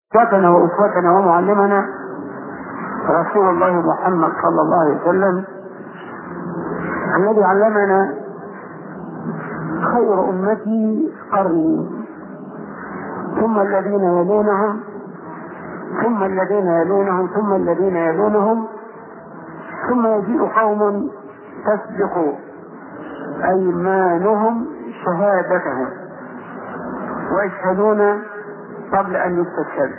أسوتنا وأسوتنا ومعلمنا رسول الله محمد صلى الله عليه وسلم الذي علمنا خير أمتي قرني ثم الذين يلونهم ثم الذين يلونهم ثم الذين يلونهم ثم يجيء قوم تسبق أيمانهم شهادتهم ويشهدون قبل أن يستشهد.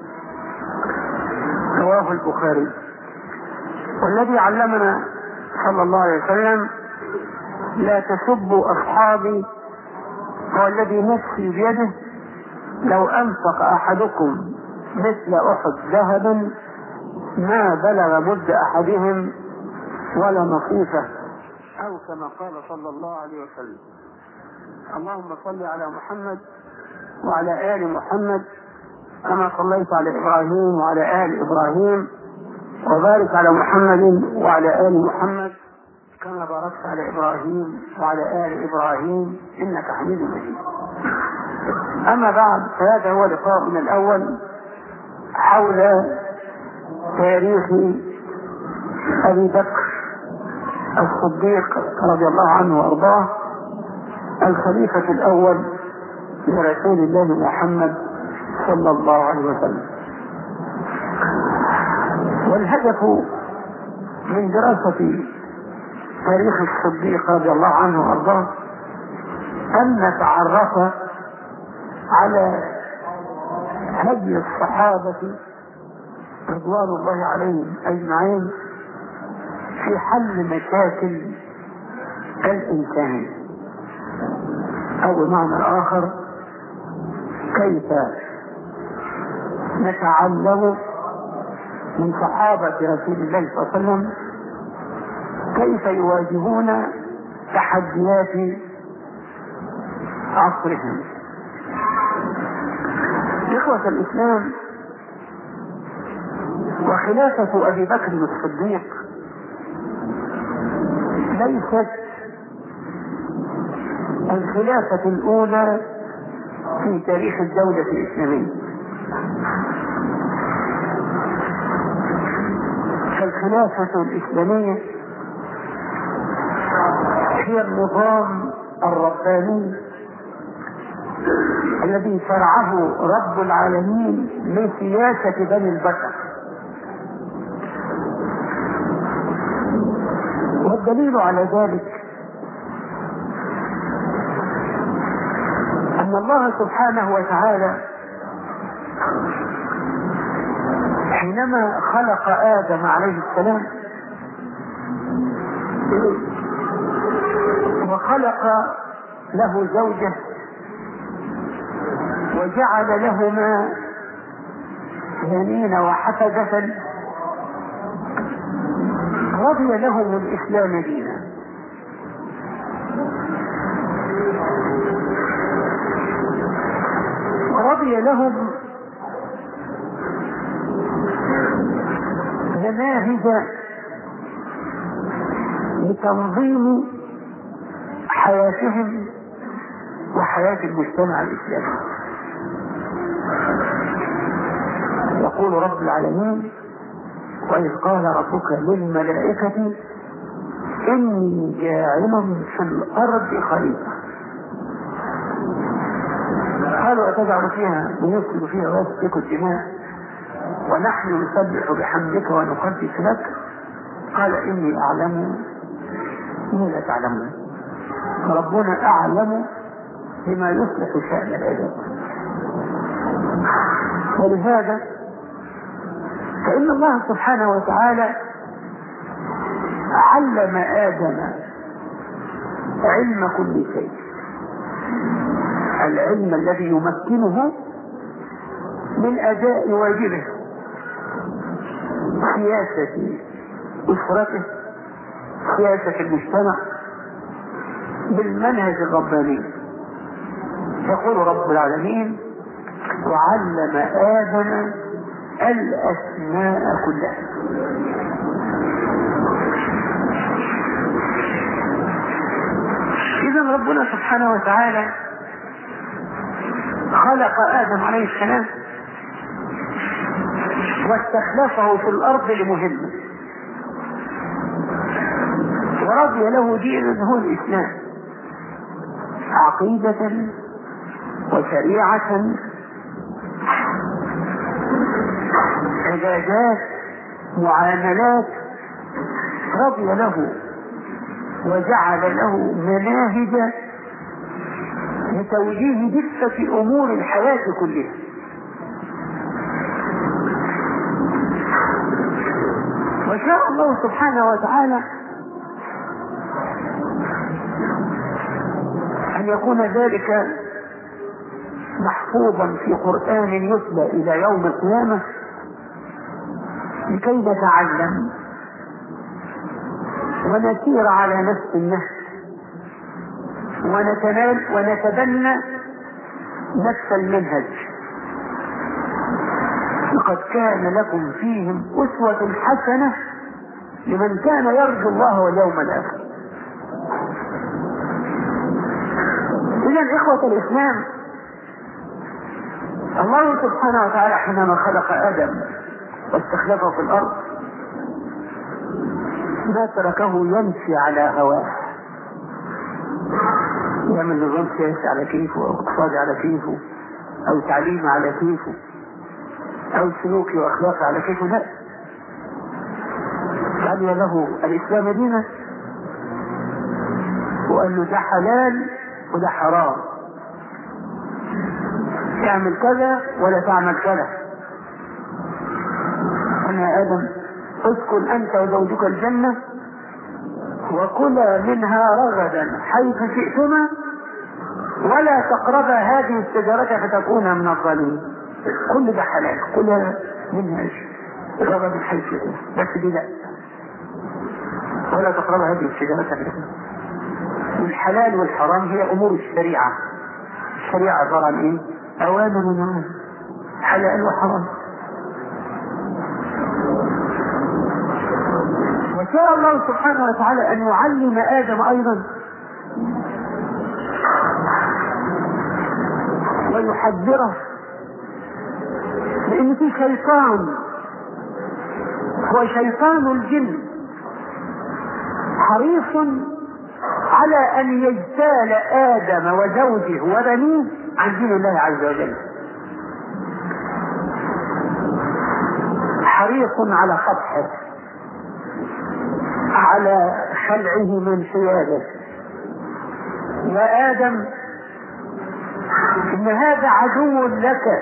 رواه البخاري. والذي علمنا صلى الله عليه وسلم لا تسبوا أصحابي هو الذي نفسي بيده لو أنفق أحدكم مثل أحد ذهبا ما بلغ مد أحدهم ولا نصيفه، أو كما قال صلى الله عليه وسلم. اللهم صل على محمد وعلى آل محمد كما صليت على إبراهيم وعلى آل إبراهيم، وبارك على محمد وعلى آل محمد كما باركت على إبراهيم وعلى آل إبراهيم إنك حميد مجيد. أما بعد، فهذا هو لقاؤنا الأول حول تاريخ أبي بكر الصديق رضي الله عنه وأرضاه، الخليفة الأول لرسول الله محمد صلى الله عليه وسلم. والهدف من دراسة تاريخ الصديق رضي الله عنه وأرضاه أن نتعرف على هدي الصحابة رضوان الله عليهم أجمعين في حل مشاكل الإنسان، أو بمعنى آخر كيف نتعلم من صحابة رسول الله صلى الله عليه وسلم كيف يواجهون تحديات عصرهم. إخوة الإسلام، وخلافة أبي بكر الصديق ليست الخلافة الأولى في تاريخ الدولة الإسلامية، فالخلافة الإسلامية هي النظام الرباني الذي شرعه رب العالمين لسياسة بني البشر. والدليل على ذلك أن الله سبحانه وتعالى حينما خلق آدم عليه السلام وخلق له زوجه وجعل لهما بنين وحفدة رضي لهم الإسلام دينا، ورضي لهم مناهج لتنظيم حياتهم وحياة المجتمع الإسلامي. يقول رب العالمين: وإذ قال ربك للملائكة إني جاعل في الأرض خليفة، قالوا أتجعل فيها من يفسد فيها ويسفك الدماء ونحن نسبح بحمدك ونقدس لك، قال إني أعلم ما لا تعلمون. فربنا أعلم بما يصلح شأن العباد. ولهذا فإن الله سبحانه وتعالى علم آدم علم كل شيء، العلم الذي يمكنه من أداء واجبه، سياسة أسرته، سياسة المجتمع بالمنهج الرباني. يقول رب العالمين: وعلم آدم الأسماء كلها. إذن ربنا سبحانه وتعالى خلق آدم عليه السلام واستخلفه في الأرض لمهمة، ورضي له دينا هو الإسلام، عقيدة وشريعة، عبادات، معاملات، رضي له وجعل له مناهج لتوجيه دقة أمور الحياة كلها. وشاء الله سبحانه وتعالى أن يكون ذلك محفوظا في قرآن يتلى إلى يوم القيامة لكي نتعلم ونسير على نفس النهج ونتبنى نفس المنهج. لقد كان لكم فيهم أسوة حسنة لمن كان يرجو الله واليوم الآخر. إذن إخوة الإسلام، الله سبحانه وتعالى حينما خلق آدم واستخلفه في الأرض ما تركه يمشي على هواه، يعمل نظام سياسي على كيفه، أو اقتصادي على كيفه، أو تعليمي على كيفه، أو سلوكي وأخلاقي على كيفه. لا، جعل له الإسلام دينا وقال له ده حلال وده حرام، تعمل كذا ولا تعمل كذا. أنا يا آدم اسكن أنت وزوجك الجنة وكلا منها رغدا حيث شئتما ولا تقربا هذه الشجرة فتكونا من الظالمين. كل ده حلال، كل منها رغدا حيث شئتما، بس دي لا، ولا تقربا هذه الشجرة فتكونا. والحلال والحرام هي أمور الشريعة. الشريعة عبارة عن إيه؟ أوامر ونهي، حلال وحرام. وشاء الله سبحانه وتعالى أن يعلم آدم أيضا ويحذره، لأن في شيطان هو شيطان الجن حريص على أن يجتال آدم وزوجه وبنيه عن دين الله عز وجل، حريص على خطحه، على خلعه من حياده. يا آدم إن هذا عدو لك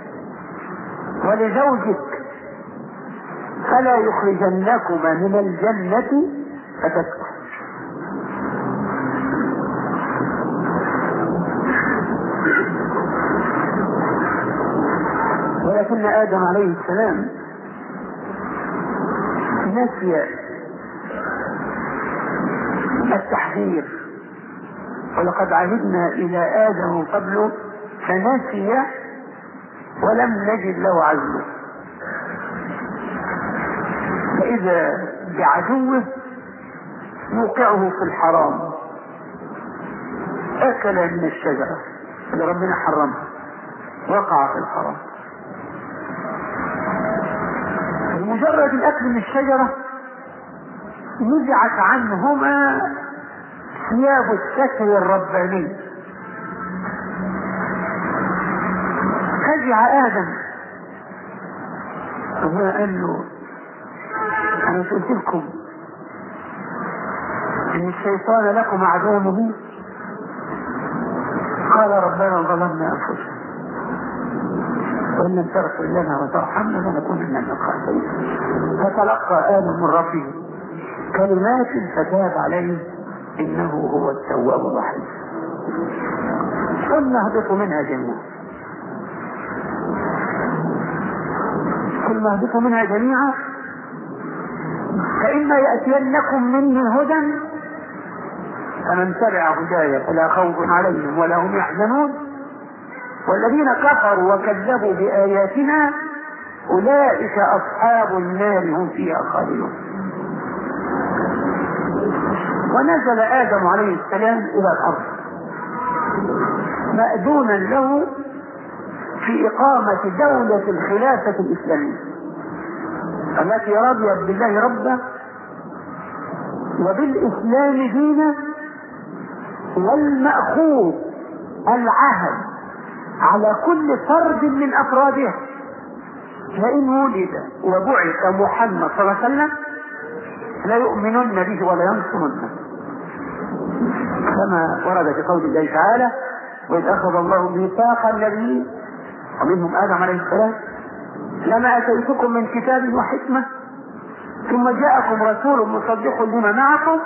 ولزوجك فلا يخرجنكما من الجنة فتسكن. ولكن آدم عليه السلام نسي التحذير، ولقد عهدنا إلى آدم قبله فنسي ولم نجد له عزما. فإذا بعدوه يوقعه في الحرام، أكل من الشجرة اللي ربنا حرمها، وقع في الحرام. بمجرد الأكل من الشجرة نزعت عنهما ثياب الستر الرباني، فزع آدم. ربنا قال له أنا قلت لكم إن الشيطان لكم عدو مبين. قال ربنا ظلمنا أنفسنا وإن لم تغفر لنا وترحمنا لنكونن من الخاسرين. فتلقى آدم من ربه كلمات فتاب عليه إنه هو التواب الرحيم. قلنا اهبطوا منها جميعا، قلنا اهبطوا منها جميعا فإما يأتينكم مني هدى فمن تبع هداي فلا خوف عليهم ولا هم يحزنون والذين كفروا وكذبوا بآياتنا أولئك أصحاب النار هم فيها خالدون. ونزل آدم عليه السلام إلى الأرض مأذونا له في إقامة دولة الخلافة الإسلامية، التي رضيت بالله ربا وبالإسلام دينا، والمأخوذ العهد على كل فرد من أفرادها، فإن ولد وبعث محمد صلى الله عليه وسلم لا يؤمنون به ولا ينصرونه، كما ورد في قول الله تعالى: وإذ أخذ الله ميثاق النبيين ومنهم آدم عليه السلام لما أتيتكم من كتاب وحكمة ثم جاءكم رسول مصدق لما معكم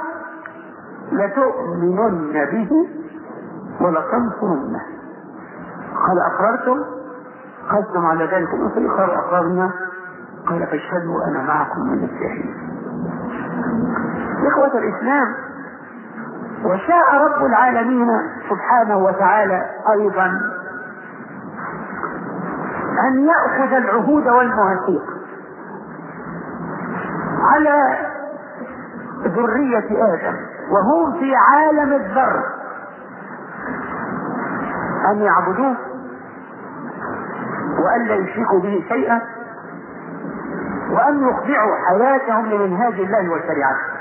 لتؤمنن به ولتنصرنه. قال أقررتم؟ قلتم على ذلك الأنصر؟ قالوا أقررنا. قال فاشهدوا أنا معكم من الشهيد. إخوة الإسلام، وشاء رب العالمين سبحانه وتعالى أيضا أن يأخذ العهود والمواثيق على ذرية آدم وهم في عالم الذر، أن يعبدوه وأن لا يشركوا به شيئا، وأن يخضعوا حياتهم لمنهاج الله وشريعته،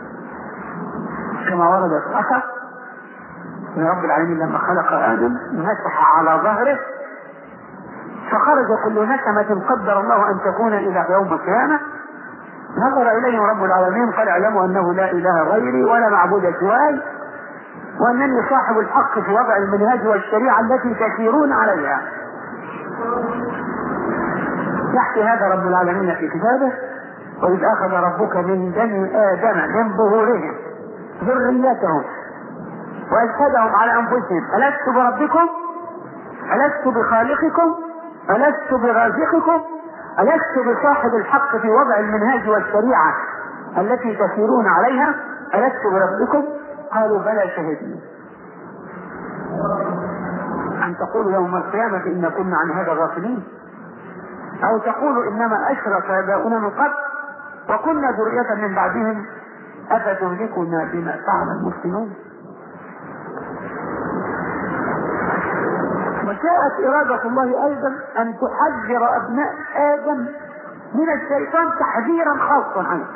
كما ورد في الأثر من رب العالمين لما خلق آدم مسح على ظهره فخرج كل نسمة قدر الله أن تكون إلى يوم القيامة، نظر إليهم رب العالمين قال: اعلموا أنه لا إله غيري ولا معبود سواي، وأنني صاحب الحق في وضع المنهاج والشريعة التي تسيرون عليها. يحكي هذا رب العالمين في كتابه: وإذ أخذ ربك من بني آدم من ظهورهم ذريتهم وأشهدهم على أنفسهم ألست بربكم؟ ألست بخالقكم؟ ألست برازقكم؟ ألست بصاحب الحق في وضع المنهاج والشريعة التي تسيرون عليها؟ ألست بربكم؟ قالوا بلى شهدنا. أن تقولوا يوم القيامة إن كنا عن هذا غافلين، أو تقولوا إنما أشرك آباؤنا من قبل وكنا ذرية من بعدهم أفتهلكنا بما فعل المسلمون. وشاءت إرادة الله أيضا أن تحذر أبناء آدم من الشيطان تحذيرا خاصا عنه.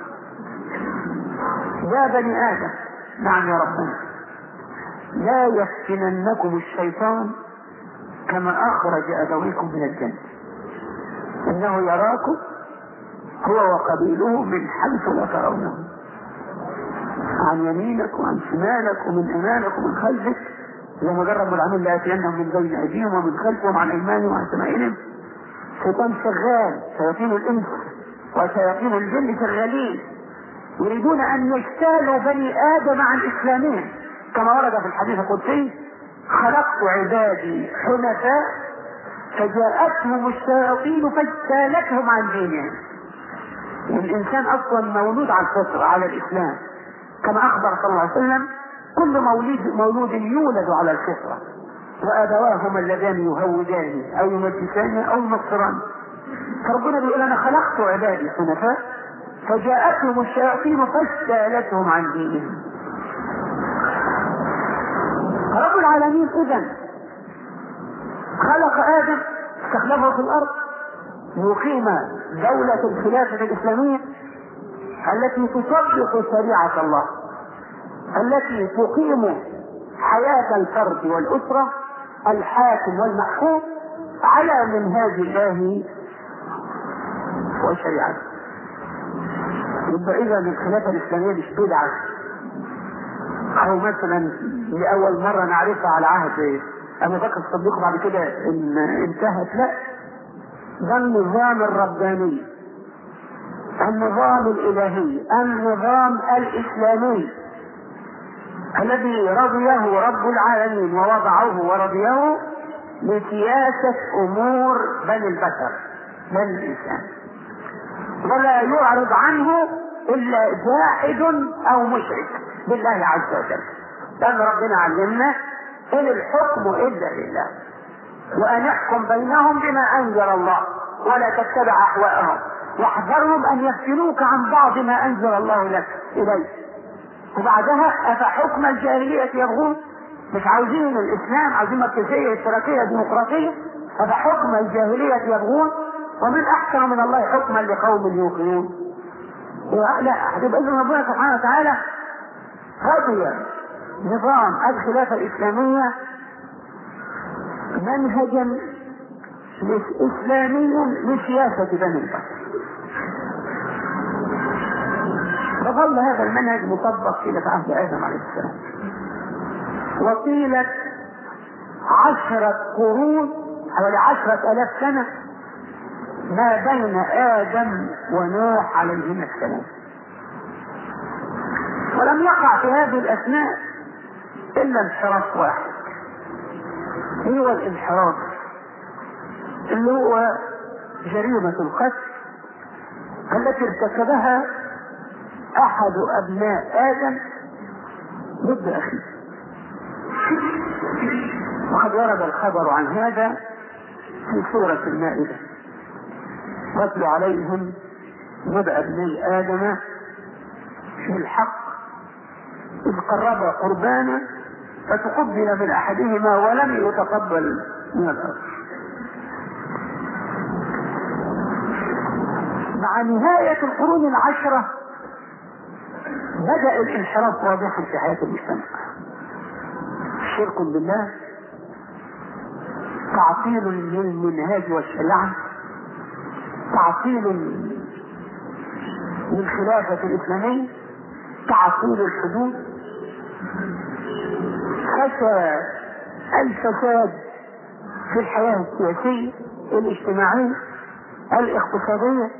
يا بني آدم، نعم يا ربنا، لا يفتننكم الشيطان كما أخرج أبويكم من الجنة، إنه يراكم هو وقبيله من حيث لا ترونه، عن يمينك وعن شمالك ومن أمامك ومن خلفك، ومجرد العمل لا يأتينهم من بين أيديهم ومن خلفهم وعن أيمانهم وعن شمائلهم. شيطان شغال، شياطين الإنس وشياطين الجن شغالين يريدون أن يجتالوا بني آدم عن إسلامهم، كما ورد في الحديث القدسي: خلقت عبادي حنفاء فجاءتهم الشياطين فاجتالتهم عن دينهم. والإنسان أصلا مولود على الفطرة على الإسلام، كما أخبر صلى الله عليه وسلم: كل مولود يولد على الفطرة وأبواهما اللذان يهودان أو يمجسان أو ينصران. فربنا بيقول: أنا خلقت عبادي حنفاء فجاءتهم الشياطين فاجتالتهم عن دينهم. رب العالمين إذن خلق آدم، استخلفه في الأرض ليقيم دولة الخلافة الإسلامية التي تطبق شريعة الله، التي تقيم حياة الفرد والأسرة الحاكم والمحكوم على منهاج الله وشريعته. يبقى إذا الخلافة الإسلامية مش بدعة أو مثلا لأول مرة نعرفها على عهد أبو بكر الصديق بعد كده إن انتهت، لا، ده النظام الرباني، النظام الإلهي، النظام الإسلامي الذي رضيه رب العالمين ووضعه ورضيه لسياسة أمور بني البشر بني الإنسان، ولا يعرض عنه إلا جاحد أو مشرك بالله عز وجل. لأن ربنا علمنا: إن الحكم إلا لله وأن يحكم بينهم بما أنزل الله ولا تتبع أهواءهم واحذرهم أن يفتنوك عن بعض ما أنزل الله لك إليه. وبعدها: أفحكم الجاهلية يبغون؟ مش عاوزين الإسلام، عاوزين مركزية اشتراكية ديمقراطية. أفحكم الجاهلية يبغون ومن أحسن من الله حكما لقوم يوقنون. لا، هتبقى إذن ربنا سبحانه وتعالى رضي نظام الخلافة الإسلامية منهجا إسلاميا لسياسة بني البشر. فظل هذا المنهج مطبق في عهد آدم عليه السلام وطيلة 10 قرون حوالي 10,000 سنة ما بين آدم ونوح عليهما السلام. ولم يقع في هذه الأثناء إلا انحراف واحد، هو الانحراف اللي هو جريمة القتل التي ارتكبها أحد أبناء آدم ضد أخيه. وقد ورد الخبر عن هذا في سورة المائدة: واتل عليهم نبأ ابني آدم بالحق إذ قربا قربانا فتقبل من أحدهما ولم يتقبل من الآخر. مع نهاية القرون 10 بدأ الانحراف واضحا في حياة المجتمع: شرك بالله، تعطيل للمنهاج والشريعة، تعطيل للخلافة الإسلامية، تعطيل الحدود، خشى الفساد في الحياة السياسية الاجتماعية الاقتصادية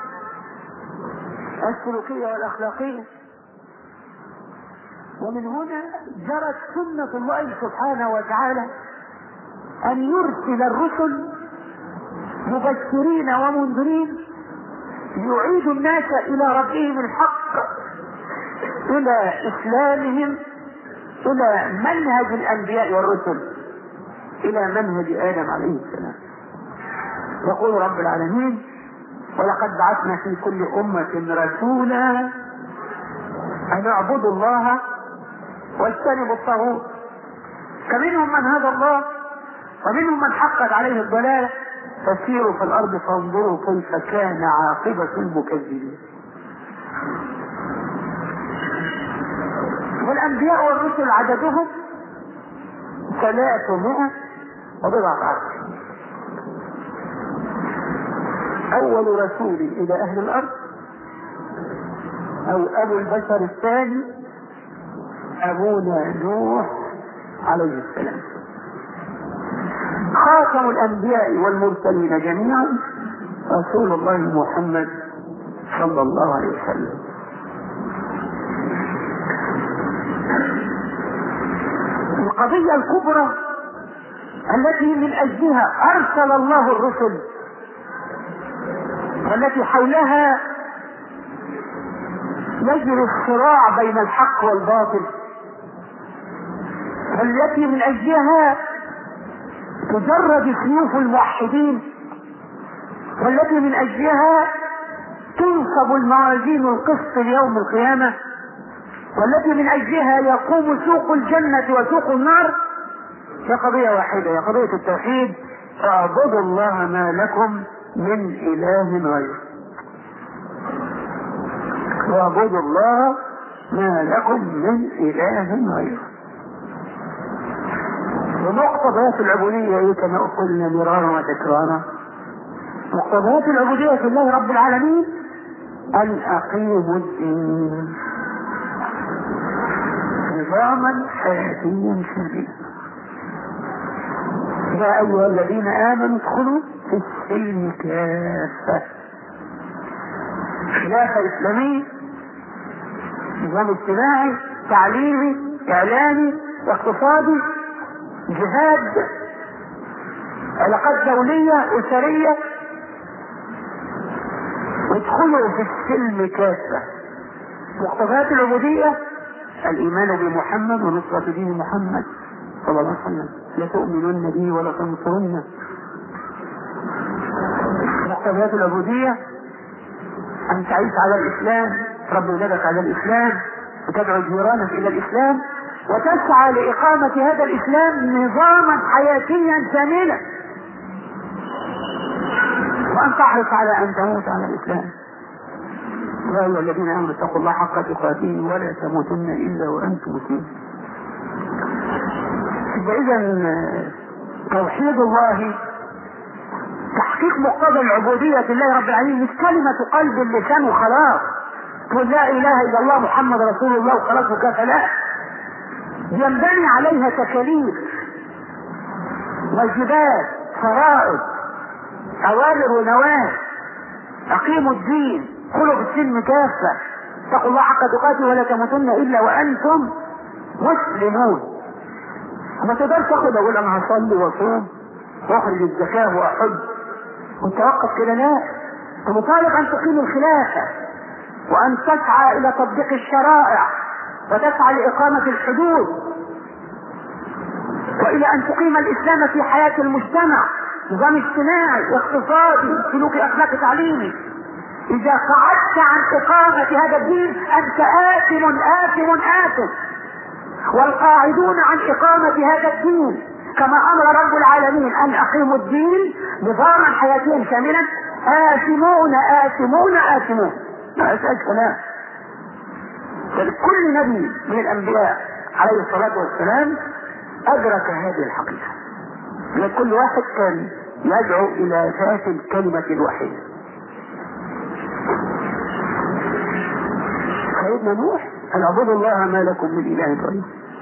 السلوكية والأخلاقية. ومن هنا جرت سنة الله سبحانه وتعالى أن يرسل الرسل مبشرين ومنذرين يعيد الناس إلى ربهم الحق، إلى إسلامهم، إلى منهج الأنبياء والرسل، إلى منهج آدم عليه السلام. يقول رب العالمين: ولقد بعثنا في كل أمة رسولا أن اعبدوا الله واجتنبوا الطاغوت، فمنهم من هدى الله ومنهم من حقت عليه الضلالة فسيروا في الأرض فانظروا كيف كان عاقبة المكذبين. والأنبياء والرسل عددهم 310. أول رسول إلى أهل الأرض أو أبو البشر الثاني أبونا نوح عليه السلام. خاتم الأنبياء والمرسلين جميعا رسول الله محمد صلى الله عليه وسلم. القضية الكبرى التي من أجلها أرسل الله الرسل والتي حولها يجري الصراع بين الحق والباطل، والتي من أجلها تجرد سيوف الموحدين، والتي من أجلها تنصب الموازين القسط ليوم القيامة، والتي من أجلها يقوم سوق الجنة وسوق النار، هي قضية واحدة، هي قضية التوحيد: اعبدوا الله ما لكم من إله غيره. واعبدوا الله ما لكم من إله غيره. ومقتضيات العبودية كما قلنا مرارا وتكرارا، مقتضيات العبودية في الله رب العالمين أن أقيموا الدين نظاما حياتيا شرعيا. يا أيها الذين آمنوا ادخلوا في السلم كافة. خلافة إسلامية، نظام اجتماعي، تعليمي، إعلامي، اقتصادي، جهاد، علاقات دولية، أسرية. ادخلوا في السلم كافة. مقتضيات العبودية: الإيمان بمحمد ونصرة دين محمد صلى الله عليه وسلم، لتؤمنن به ولا تنصرنه. مقتضيات العبودية: أن تعيش على الإسلام، تربي ولادك على الإسلام، وتدعو جيرانك إلى الإسلام، وتسعى لإقامة هذا الإسلام نظاما حياتيا شاملا. وأن تحرص على أن تموت على الإسلام. يا أيها الذين آمنوا اتقوا الله حق تقاته ولا تموتن إلا وأنتم مسلمون. إذا توحيد الله تحقيق مقتضى العبودية لله رب العالمين، مش كلمة قلب اللسان وخلاص تقول لا إله إلا الله محمد رسول الله وخلاص وكفى، لا، ينبني عليها تكاليف، واجبات، فرائض، أوامر ونواهي. أقيموا الدين، خلوا في السلم كافة، اتقوا الله حق تقاته ولا تموتن إلا وأنتم مسلمون. ما تقدرش تاخد أقول أنا هصلي وأصوم وأخرج الزكاة وأحج وتوقف كده، لا، أنت مطالب أن تقيم الخلافة وأن تسعى إلى تطبيق الشرائع وتسعى لإقامة الحدود وإلى أن تقيم الإسلام في حياة المجتمع، نظام اجتماعي اقتصادي سلوكي أخلاقي تعليمي. إذا قعدت عن إقامة هذا الدين أنت آثم، والقاعدون عن إقامة هذا الدين كما أمر رب العالمين أن أقيموا الدين نظاما حياتيا كاملا آثمون. ما أسأل كلام. كل نبي من الأنبياء عليه الصلاة والسلام أدرك هذه الحقيقة، لأن كل واحد كان يدعو إلى ذات الكلمة الوحيدة. سيدنا نوح أن اعبدوا الله ما لكم من إله غيره.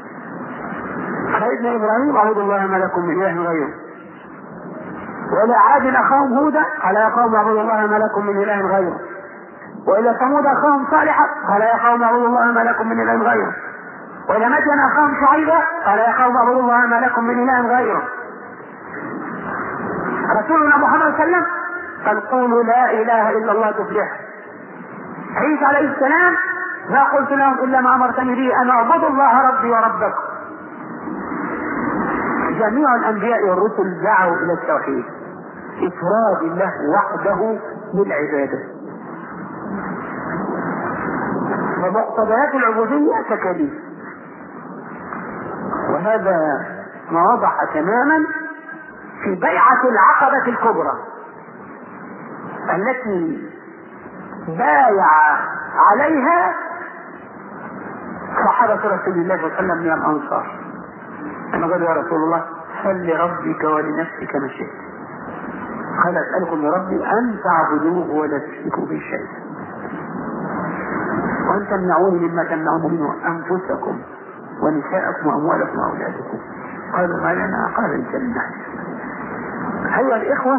سيدنا إبراهيم اعبدوا الله ما لكم من إله غيره. وإلى عاد أخاهم هودا قال يا قوم اعبدوا الله ما لكم من إله غيره. وإلى ثمود أخاهم صالحا قال يا قوم اعبدوا الله ما لكم من إله غيره. وإلى مدين أخاهم شعيبا قال يا قوم اعبدوا الله ما لكم من إله غيره. رسولنا محمد صلى الله عليه وسلم قال قولوا لا إله إلا الله تفلح. عيسى عليه السلام ما قلت لهم إلا ما أمرتني به أن أعبدوا الله ربي وربكم. جميع الأنبياء والرسل دعوا إلى التوحيد، إفراد الله وحده بالعبادة. ومقتضيات العبودية تكاليف، وهذا ما وضح تماما في بيعة العقبة الكبرى التي بايع عليها صحابة رسول الله صلى الله عليه وسلم من الأنصار. أنا قال يا رسول الله صل لربك ولنفسك ما شئت. قال أسألكم لربي أن تعبدوه ولا تشركوا به شيئا وأن تمنعوني مما تمنعون منه أنفسكم ونساءكم وأموالكم وأولادكم. قالوا ما لنا؟ قال الجنة. أيها الإخوة،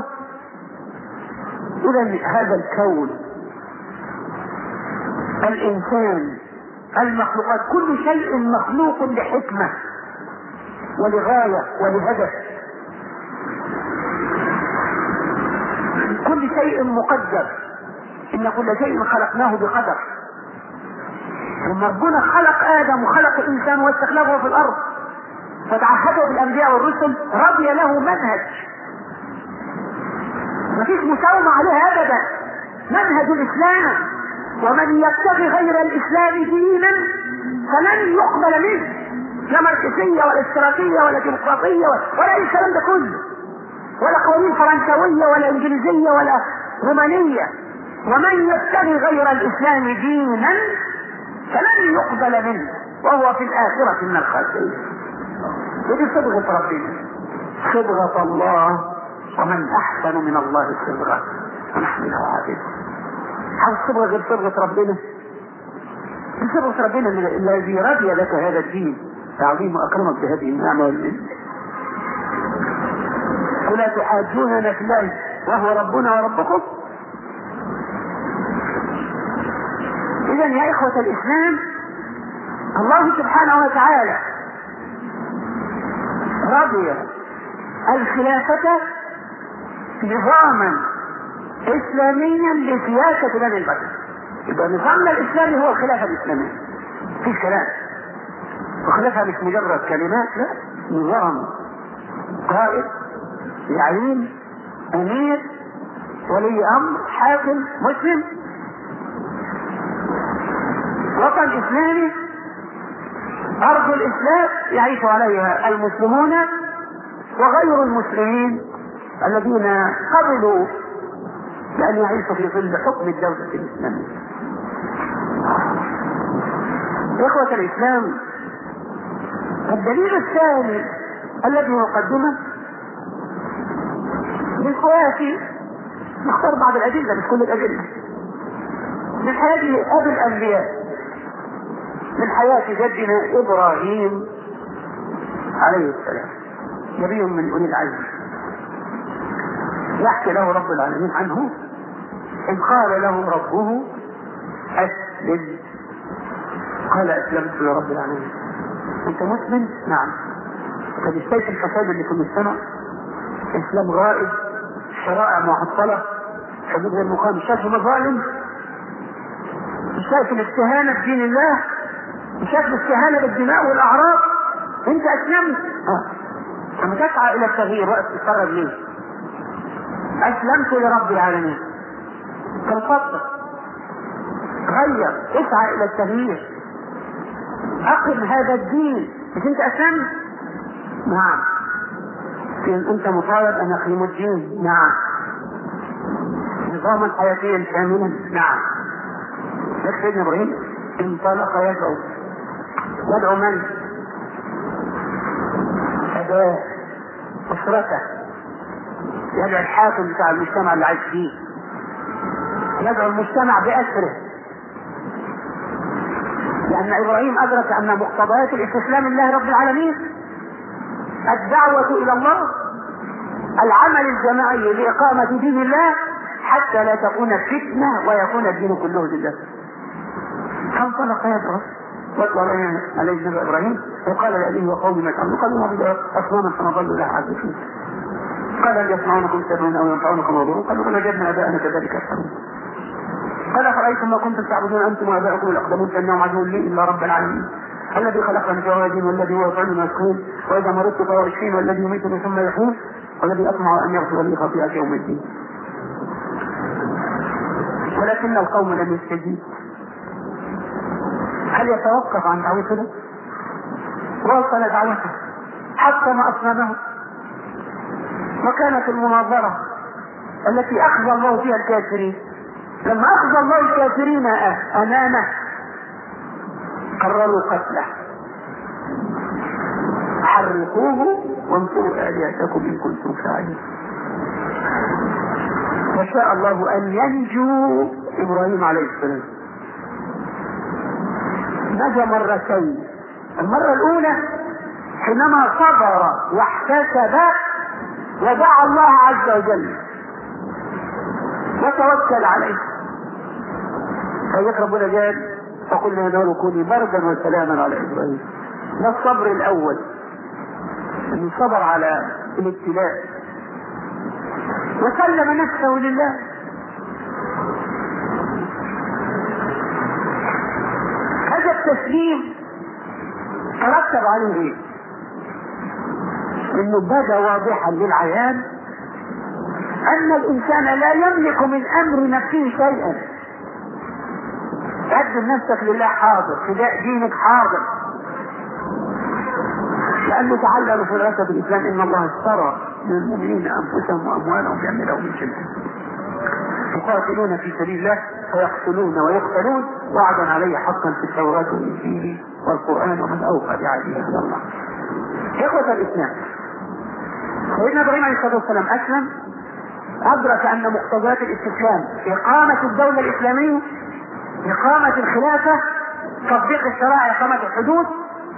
إذا هذا الكون، الإنسان، المخلوقات، كل شيء مخلوق لحكمة ولغاية ولهدف. كل شيء مقدر، إن كل شيء خلقناه بقدر. لما ربنا خلق آدم وخلق الإنسان واستخلفه في الأرض فتعهده بالأنبياء والرسل رضي له منهج ما فيش مساومة عليه أبدا، منهج الإسلام. ومن يبتغي غير الإسلام دينا فلن يقبل منه، لا ماركسية ولا اشتراكية ولا ديمقراطية ولا أي كلام ده كله، ولا قوانين فرنسوية ولا إنجليزية ولا رومانية. ومن يبتغي غير الإسلام دينا فلن يقبل منه وهو في الآخرة من الخاسرين. ودي صبغة ربنا، صبغة الله، ومن أحسن من الله صبغة ونحن له عابدون. عاوز صبغة غير صبغة ربنا؟ صبغة ربنا الذي رضي لك هذا الدين تعظيم أكرمك بهذه النعمة والمنة. ولا تحاجوننا في الله وهو ربنا وربكم. إذا يا إخوة الإسلام، الله سبحانه وتعالى رضي الخلافة نظاما إسلاميا لسياسة بني البشر. يبقى نظامنا الإسلامي هو الخلافة الإسلامية، مفيش كلام. وخلافة مش مجرد كلمات، لا، نظام قائد يعين أمير ولي أمر حاكم مسلم، وطن إسلامي، أرض الإسلام يعيش عليها المسلمون وغير المسلمين الذين قبلوا لأن يعيش في ظل حكم الدولة الإسلامية. إخوة الإسلام، الدليل الثاني الذي يقدمه من حياة، نختار بعض الأدلة مش كل الأدلة، من حياة أبي الأنبياء، من حياة جدنا إبراهيم عليه السلام، نبي من أولي العزم. يحكي له رب العالمين عنه إذ قال له ربه أسلم، قال أسلمت لرب العالمين. أنت مسلم؟ نعم. قد اشتيت الفساد اللي في المجتمع، إسلام غائب، شرائع معطلة، حدود غير مقام، شايف مظالم، شايف الاستهانة بدين الله، شايف الاستهانة بالدماء والأعراض، أنت أسلمت. لما تسعى إلى التغيير وقت تتفرج ليه؟ أسلمت لرب العالمين. تنفضل، غير، اسعى إلى التغيير، أقم هذا الدين. مش أنت أسلمت؟ نعم. أنت مطالب أن أقيم الدين؟ نعم. نظاما حياتيا كاملا؟ نعم. لك سيدنا إبراهيم انطلق يدعو من؟ أباه، أسرته، يدعو الحاكم بتاع المجتمع اللي عايش فيه، يدعو المجتمع بأسره، لأن إبراهيم أدرك أن مقتضيات الاستسلام لله رب العالمين الدعوة إلى الله، العمل الجماعي لإقامة دين الله حتى لا تكون فتنة ويكون الدين كله لله. فانطلق يدعو وطلع عليه نبي إبراهيم وقال لأبيه وقومه ما تعملون؟ قالوا نعبد أصناما فنظل لها عاكفين. قال هل يسمعونكم تدعون أو ينفعونكم ويضرون؟ قالوا وجدنا آباءنا كذلك يفعلون. قال فرأيتم ما كنتم تعبدون أنتم وآباؤكم الأقدمون فإنهم عدو لي إلا رب العالمين الذي خلقني فهو يهدين والذي هو يطعمني ويسقين وإذا مرضت فهو يشفين والذي يميتني ثم يحيين والذي أطمع أن يغفر لي خطيئتي يوم الدين. ولكن القوم لم يستجيبوا. هل يتوقف عن دعوته؟ وصل دعوته حطم أصنامه. وكانت المناظرة التي أخذ الله فيها الكافرين، لما أخذ الله الكافرين أمامه قرروا قتله، حرقوه وانصروا آلهتكم إن كنتم فاعلين. وشاء الله أن ينجو إبراهيم عليه السلام. نجا مرتين. المرة الأولى حينما صبر واحتسب ودعا الله عز وجل وتوكل عليه، فيك ربنا قال فقلنا له كوني بردا وسلاما على إبراهيم. ده الصبر الأول، أنه صبر على الابتلاء وسلم نفسه لله. هذا التسليم ترتب عليه ايه؟ انه بدا واضحا للعيان ان الانسان لا يملك من امر نفسه شيئا. قدم نفسك لله حاضر، فداء دينك حاضر، لانه تعلم في رسالة الاسلام ان الله اشترى من المؤمنين انفسهم واموالهم بان لهم الجنة يقاتلون في سبيل الله فيقتلون ويقتلون وعدا عليه حقا في التوراة والانجيل والقرآن ومن اوفى بعهده من الله. إخوة الإسلام، سيدنا إبراهيم عليه الصلاة والسلام أسلم، أدرك أن مقتضيات الاستسلام إقامة الدولة الإسلامية، إقامة الخلافة، تطبيق الشرائع، إقامة الحدود،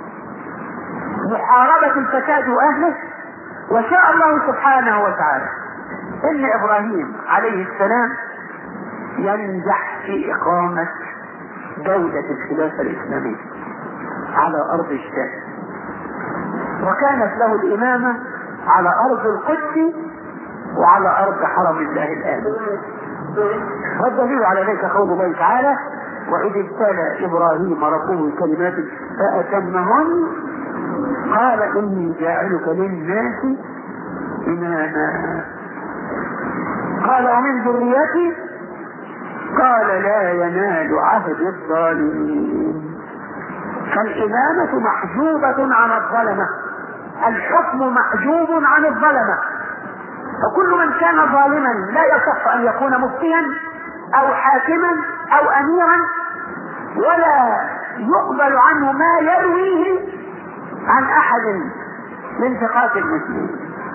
محاربة الفساد وأهله. وشاء الله سبحانه وتعالى إن إبراهيم عليه السلام ينجح في إقامة دولة الخلافة الإسلامية على أرض الشام، وكانت له الإمامة على أرض القدس وعلى أرض حرم الله الآمن. والدليل على ذلك قول الله تعالى وإذ ابتلى إبراهيم ربه كلمات فأتمهن قال إني جاعلك للناس إماما قال ومن ذريتي قال لا ينال عهد الظالمين. فالإمامة محجوبة عن الظلمة، الحكم محجوب عن الظلمة. فكل من كان ظالما لا يصح أن يكون مفتيا أو حاكما أو أميرا، ولا يقبل عنه ما يرويه عن أحد من ثقات المسلمين.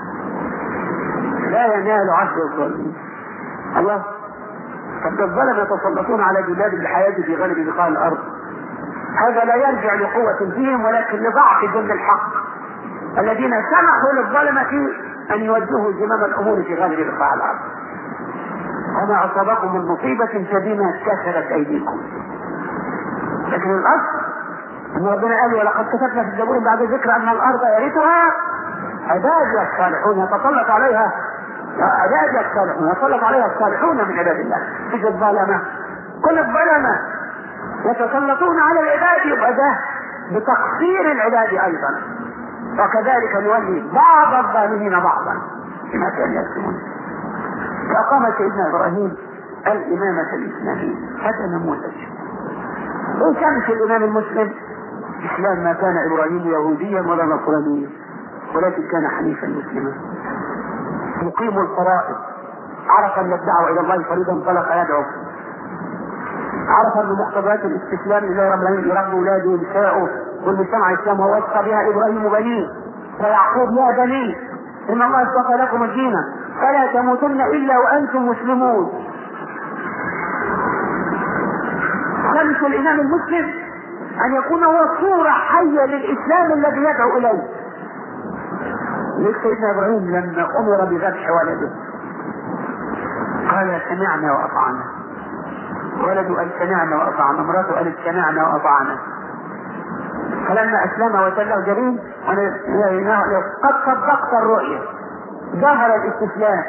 لا ينال عهد الظالمين. الله قد الظلم يتسلطون على بلاد الحياة في غالب بقاع الأرض. هذا لا يرجع لقوة فيهم ولكن لضعف جند الحق الذين سمحوا للظلمة أن يوجهوا زمام الأمور في غالب بقاع الأرض. وما أصابكم من مصيبة فبما كسبت أيديكم. لكن الأصل أن ربنا قال ولقد كتبنا في الزبور بعد ذكر أن الأرض يرثها عبادي الصالحون يتسلط عليها عبادي الصالحون يتسلط عليها الصالحون من عباد الله. في الظلمة كل الظلمة يتسلطون على العباد، يبقى ده بتقصير العباد أيضا، وكذلك نولي بعض الظالمين بعضا كما كانوا يكتمون. فأقام سيدنا إبراهيم الإمامة الإسلامية. هذا نموذج. وكان في الإمام المسلم إسلام ما كان إبراهيم يهوديا ولا نصرانيا، ولكن كان حنيفا مسلما يقيم الفرائض، عرف أن الدعوة إلى الله فريضا انطلق يدعو، عرف أن مقتضيات الاستسلام إلى رب أولاده ونساءه واللي سمع إسلام ووصى بها إبراهيم بنيه ويعقوب يا بني إن الله اصطفى لكم الدين فلا تموتن إلا وأنتم مسلمون. خمس الإمام المسلم أن يكون هو صورة حية للإسلام الذي يدعو إليه. سيدنا إبراهيم لما أمر بذبح ولده قال سمعنا وأطعنا، ولده قال سمعنا وأطعنا، امراته قالت سمعنا وأطعنا. فلما أسلم وتله جريم قد صدقت الرؤيا ظهر الاستسلام.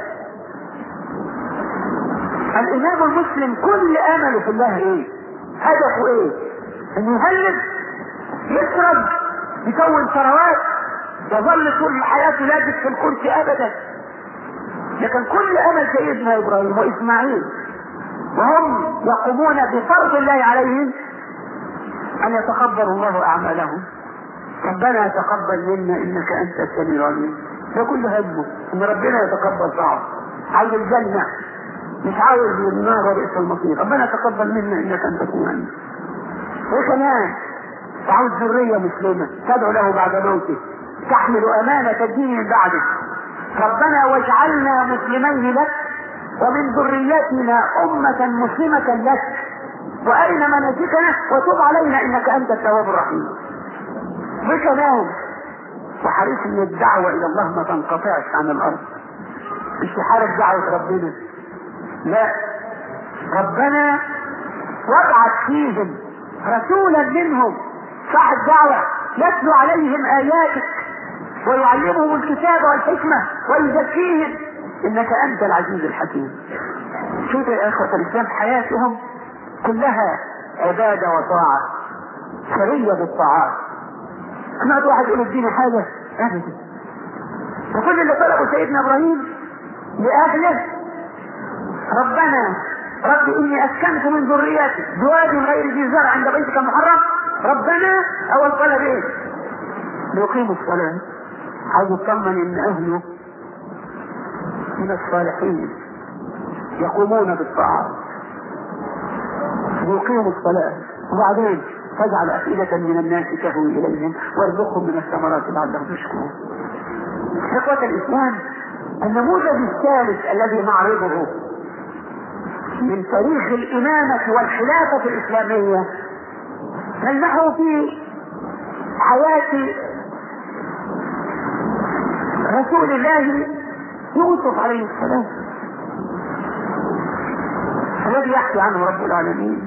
الإمام المسلم كل أمله في الله إيه؟ هدفه إيه؟ أن يهلب يسرد يكون ثروات يظل طول حياته لاجئ في الكرسي أبدا. لكن كل أمل سيدنا إبراهيم وإسماعيل وهم يقومون بفرض الله عليهم أن يتقبل الله أعمالهم. ربنا تقبل منا إنك أنت السميع العليم. ده كل همه إن ربنا يتقبل صعب، عايز الجنة مش عاوز النار ورئيس المصير. ربنا تقبل منا إنك أنت السميع العليم. وكمان عاوز ذرية مسلمة تدعو له بعد موته تحمل أمانة الدين من بعده. ربنا واجعلنا مسلمين لك ومن ذريتنا أمة مسلمة لك وأرنا مناسكنا وتب علينا إنك أنت التواب الرحيم. وكمان وحريص إن الدعوة إلى الله ما تنقطعش عن الأرض، مش حارب دعوة ربنا، لا، ربنا وابعث فيهم رسولا منهم صاحب دعوة يتلو عليهم آياتك ويعلمهم الكتاب والحكمة ويزكيهم إنك أنت العزيز الحكيم. شوف يا إخوة الإسلام حياتهم كلها عبادة وطاعة، سرية بالطاعات. أما واحد يقول اديني حاجة أبدا. وكل اللي طلبوا سيدنا إبراهيم لأهله ربنا رب إني أسكنت من ذريتي بواد غير ذي زرع عند بيتك المحرم. ربنا أول طلب إيه؟ ليقيموا الصلاة. عايز يطمن إن أهله من الصالحين يقومون بالطاعات ويقيموا الصلاة. وبعدين تجعل أفئدة من الناس تهوي إليهم وارزقهم من الثمرات لعلهم يشكرون. إخوة الإسلام النموذج الثالث الذي نعرضه من تاريخ الإمامة والخلافة الإسلامية نلمحه في حياة رسول الله يوسف عليه السلام الذي يحكي عنه رب العالمين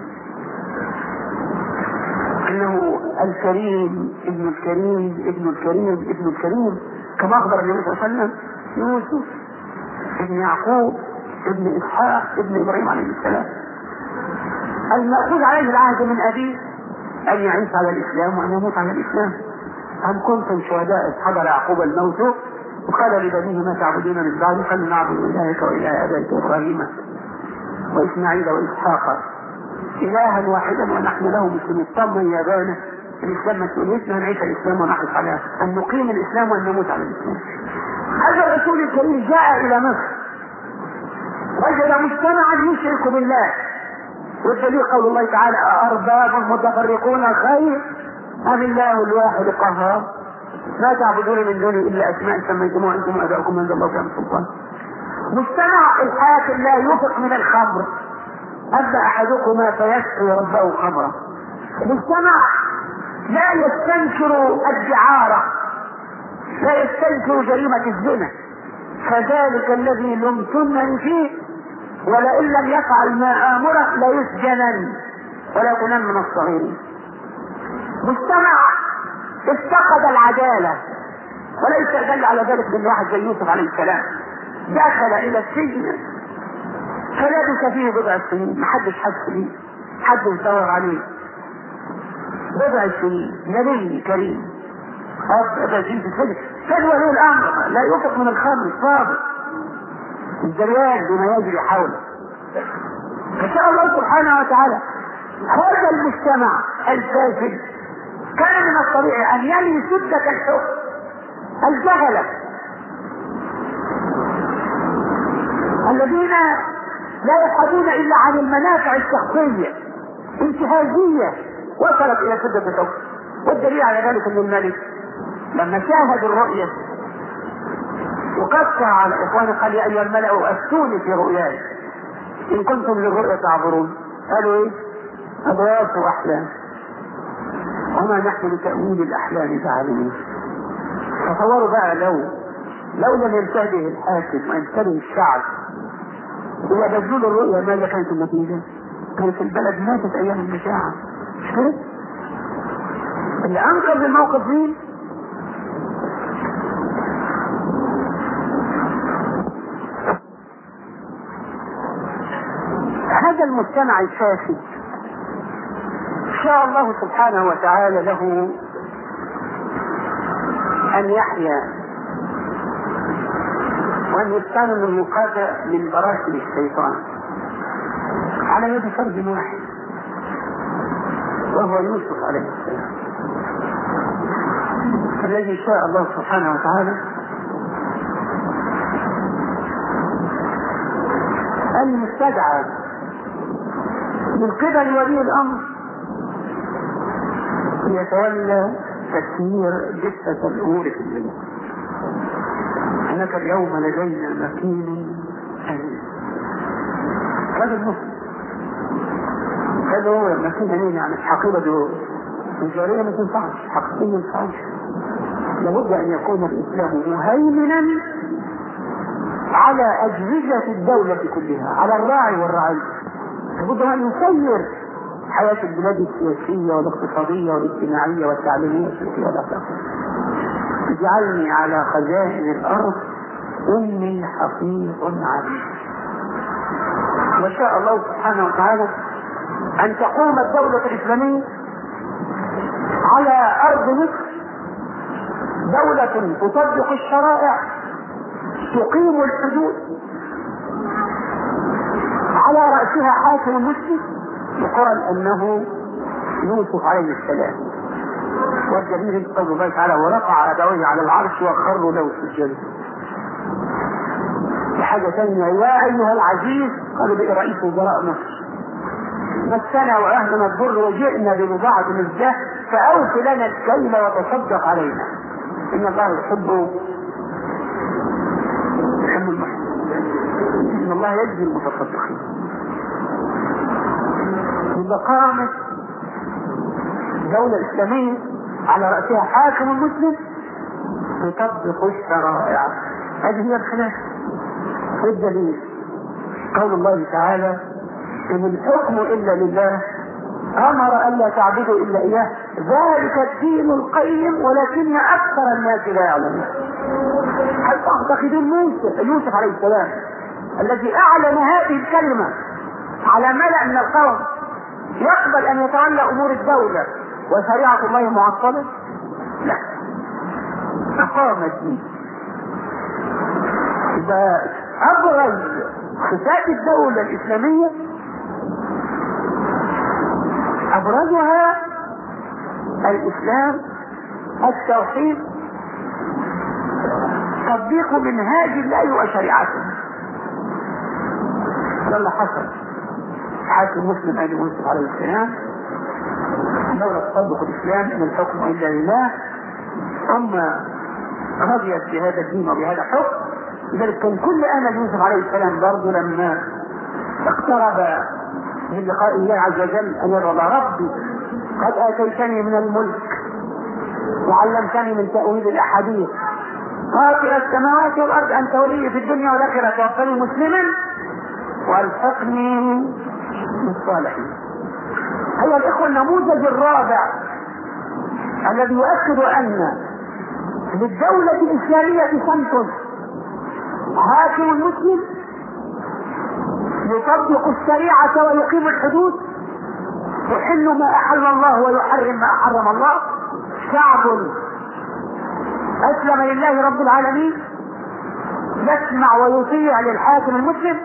انه الكريم ابن الكريم ابن الكريم ابن الكريم كما اخبر النبي صلى الله عليه وسلم يوسف ابن يعقوب ابن اسحاق ابن ابراهيم عليه السلام المأخوذ عليه العهد من ابيه ان يعيش على الاسلام وان يموت على الاسلام. أم كنتم شهداء إذ حضر يعقوب الموت وقال لبنيه ما تعبدون من بعدي قالوا نعبد إلهك وإله آبائك إبراهيم وإسماعيل وإسحاق إلها واحدا ونحن له مسلمون. طمن يا بانا الإسلام مسؤوليتنا نعيش الإسلام ونحرص عليها أن نقيم الإسلام وأن نموت على الإسلام. هذا الرسول الكريم جاء الى مصر وجد مجتمعا يشرك بالله، والدليل قول الله تعالى: أأرباب متفرقون خير أم الله الواحد القهار ما تعبدون من دونه إلا أسماء سميتموها أنتم وآباؤكم ما أنزل الله بها من سلطان. مجتمع الحاكم لا يوفق من الخمر، أما أحدكما فيسقي ربه خمرا. مجتمع لا يستنكر الدعارة، لا يستنكر جريمة الزنا، فذلك الذي لمتنني فيه ولئن لم يفعل ما آمره ليسجنن ولا يكونن من الصغيرين. مجتمع افتقد العدالة، وليس دل على ذلك من واحد زي يوسف عليه السلام دخل إلى السجن فلبث فيه بضع سنين، محدش حس بيه، محدش دور عليه. بضع سنين، نبي كريم أبدا في السجن، كان ولي الأمر لا يوفق من الخمر صابر الجريان بما يجري حوله. فشاء الله سبحانه وتعالى هذا المجتمع الفاسد كان من الطبيعي أن يلي سدة الحكم الجهلة الذين لا يبحثون إلا عن المنافع الشخصية انتهازية وصلت إلى سدة الحكم. والدليل على ذلك أن الملك لما شاهد الرؤية وقص على إخوانه قال: يا أيها الملأ أفتوني في رؤياي إن كنتم للرؤيا تعبرون. قالوا: إيه؟ أضغاث أحلام وما نحن بتأويل الأحلام بعالمين. تصوروا بقى لو لم ينتبه الحاكم وينتبه الشعب إلى بدلول الرؤيا ماذا كانت النتيجة؟ كانت البلد ماتت أيام المشاعة، مش كده؟ اللي أنقذ الموقف مين؟ هذا المجتمع الفاسد شاء الله سبحانه وتعالى له أن يحيا وأن يستعمل المقاطع من براسل الشيطان على يد فرد واحد وهو يوسف عليه السلام، الذي شاء الله سبحانه وتعالى أن يستدعى من قبل ولي الأمر يتولى تسيير جثة الأمور في البلاد. أنك اليوم لدينا مكين أمين. هذا المسلم هذا هو مكين أمين، يعني حقيبة الجارية ما تنفعش، حقيقية ما تنفعش. لابد أن يكون الإسلام مهيمنا على أجهزة الدولة كلها، على الراعي والرعية. لابد أن يسير حياة البلاد السياسية والاقتصادية والاجتماعية والتعليمية والسياسية والأخلاقية. اجعلني على خزائن الأرض إني حفيظ عليم. وشاء الله سبحانه وتعالى أن تقوم الدولة الإسلامية على أرض مصر دولة تطبق الشرائع، تقيم الحدود، على رأسها حاكم مسلم يقال أنه يوسف عليه السلام. والدليل قول الله تعالى: ورفع أبويه على العرش وخروا له سجدا. بحاجة ثانية: يا أيها العزيز، قالوا بقي رئيس وزراء مصر، مسنا وأهلنا الضر وجئنا ببضاعة مزجاة فأوف لنا الكيل وتصدق علينا إن الله يحب المحسنين، إن الله يجزي المتصدقين. إذا قامت دولة إسلامية على رأسها حاكم مسلم تطبق الشرائع، هذه هي الخلافة. الدليل قول الله تعالى: إن الحكم إلا لله أمر ألا تعبدوا إلا إياه ذلك الدين القيم ولكن أكثر الناس لا يعلمون. هل تعتقدون يوسف عليه السلام الذي أعلن هذه الكلمة على ملأ من القوم يقبل أن يتولى أمور الدولة وشريعة الله معطلة؟ لا، أقام الدين. إذا أبرز خفاء الدولة الإسلامية أبرزها الإسلام، التوحيد، تطبيق منهاج الله وشريعته. ده اللي حصل. حاكم مسلم آل يوسف عليه السلام دولة تطبق الإسلام إن الحكم إلا لله، ثم رضيت بهذا الدين وبهذا الحكم. لذلك كان كل آل يوسف عليه السلام برضه لما اقترب من لقاء الله عز وجل أن يرضى ربي قد آتيتني من الملك وعلمتني من تأويل الأحاديث فاطر السماوات والأرض أنت ولي في الدنيا والآخرة توفني مسلما والحقني بالصالحين. أيها الإخوة، النموذج الرابع الذي يؤكد أن للدولة الإسلامية صمت. حاكم مسلم يطبق الشريعة ويقيم الحدود، يحل ما أحل الله ويحرم ما حرم الله. شعب أسلم لله رب العالمين يسمع ويطيع للحاكم المسلم،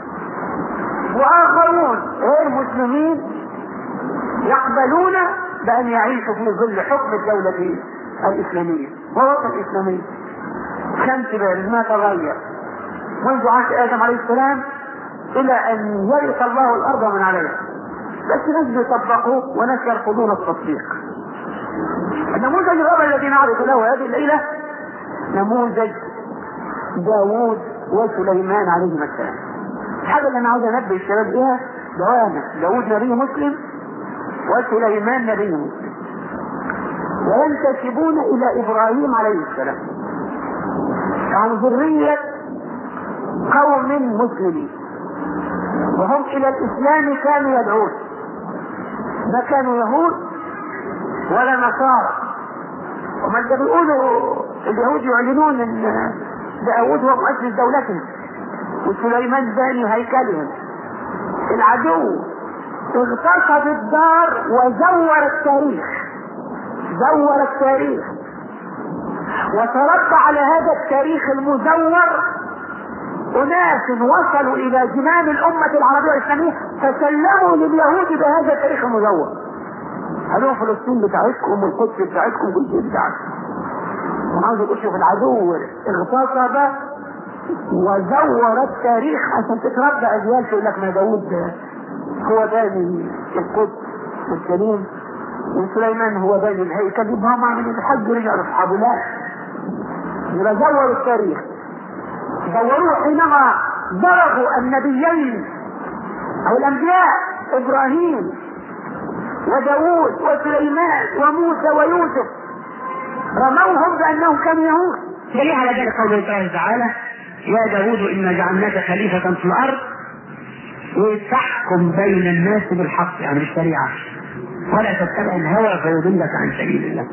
وآخرون غير مسلمين يقبلون بأن يعيشوا في ظل حكم الدولة الإسلامية ووطن الإسلامية. شمس بارد ما تغير منذ عهد آدم عليه السلام إلى أن يرث الله الأرض من عليها، بس ناس بيطبقوا وناس يرفضون التطبيق. النموذج الرابع الذي نعرف له هذه الليلة نموذج داوود وسليمان عليهما السلام. الحاجة اللي أنا عاوز أنبه الشباب بها دوامة: داوود نبي مسلم وسليمان نبي مسلم، وينتسبون إلى إبراهيم عليه السلام عن ذرية قوم مسلمين، وهم إلى الإسلام كانوا يدعون، ما كانوا يهود ولا نصارى. وما اللي بيقولوا اليهود يعلنون ان داود هو مؤسس دولتهم وسليمان باني هيكلهم. العدو اغتصب الدار وزور التاريخ وتربى على هذا التاريخ المزور أناس وصلوا إلى زمام الأمة العربية والإسلامية فسلموا لليهود بهذا التاريخ المزور. قالوا فلسطين بتاعتكم والقدس بتاعتكم والجيش بتاعتكم. أنا عاوز أقول شوف العدو اغتصب وزور التاريخ عشان تتربى أجيال تقول لك ما داود هو باني القدس والسليم وسليمان هو باني الهيكل، يبقى هم عملوا الحج ورجعوا أصحابه. لا، زوروا التاريخ. زوروه حينما ضربوا النبيين أو الأنبياء إبراهيم وداود وسليمان وموسى ويوسف، رموهم بأنهم كانوا يهود. دليل على ذلك قول الله تعالى: يا داود إنا جعلناك خليفة في الأرض وتحكم بين الناس بالحق، يعني بالشريعة، ولا تتبع الهوى فيضلك عن سبيل الله.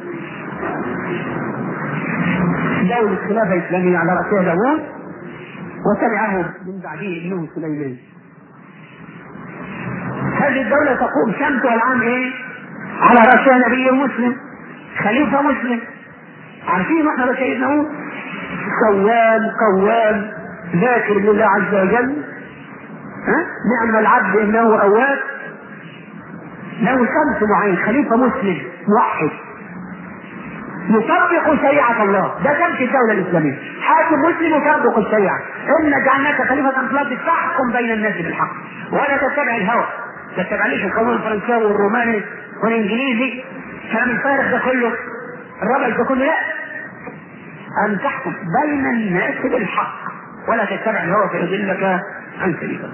دولة خلافة إسلامية على رأسها داود وتبعه من بعده ابنه سليمان. هذه الدولة تقوم شمسها العام ايه؟ على رأسها نبي مسلم، خليفة مسلم. عارفين احنا سيدنا هو قوام ذاكر لله عز وجل، نعم العبد انه اواب، له شمس معين، خليفة مسلم موحد يطبق شريعة الله. ده شمس الدولة الإسلامية، حاكم مسلم يطبق الشريعة. إن جعلناك خليفة في الأرض تحكم بين الناس بالحق ولا تتبع الهوى. ما تتبعليش القانون الفرنساوي والروماني والإنجليزي، كلام الفارغ ده كله، الربع ده كله. لا، أن تحكم بين الناس بالحق ولا تتبع الهوى فيضلك عن سبيل الله.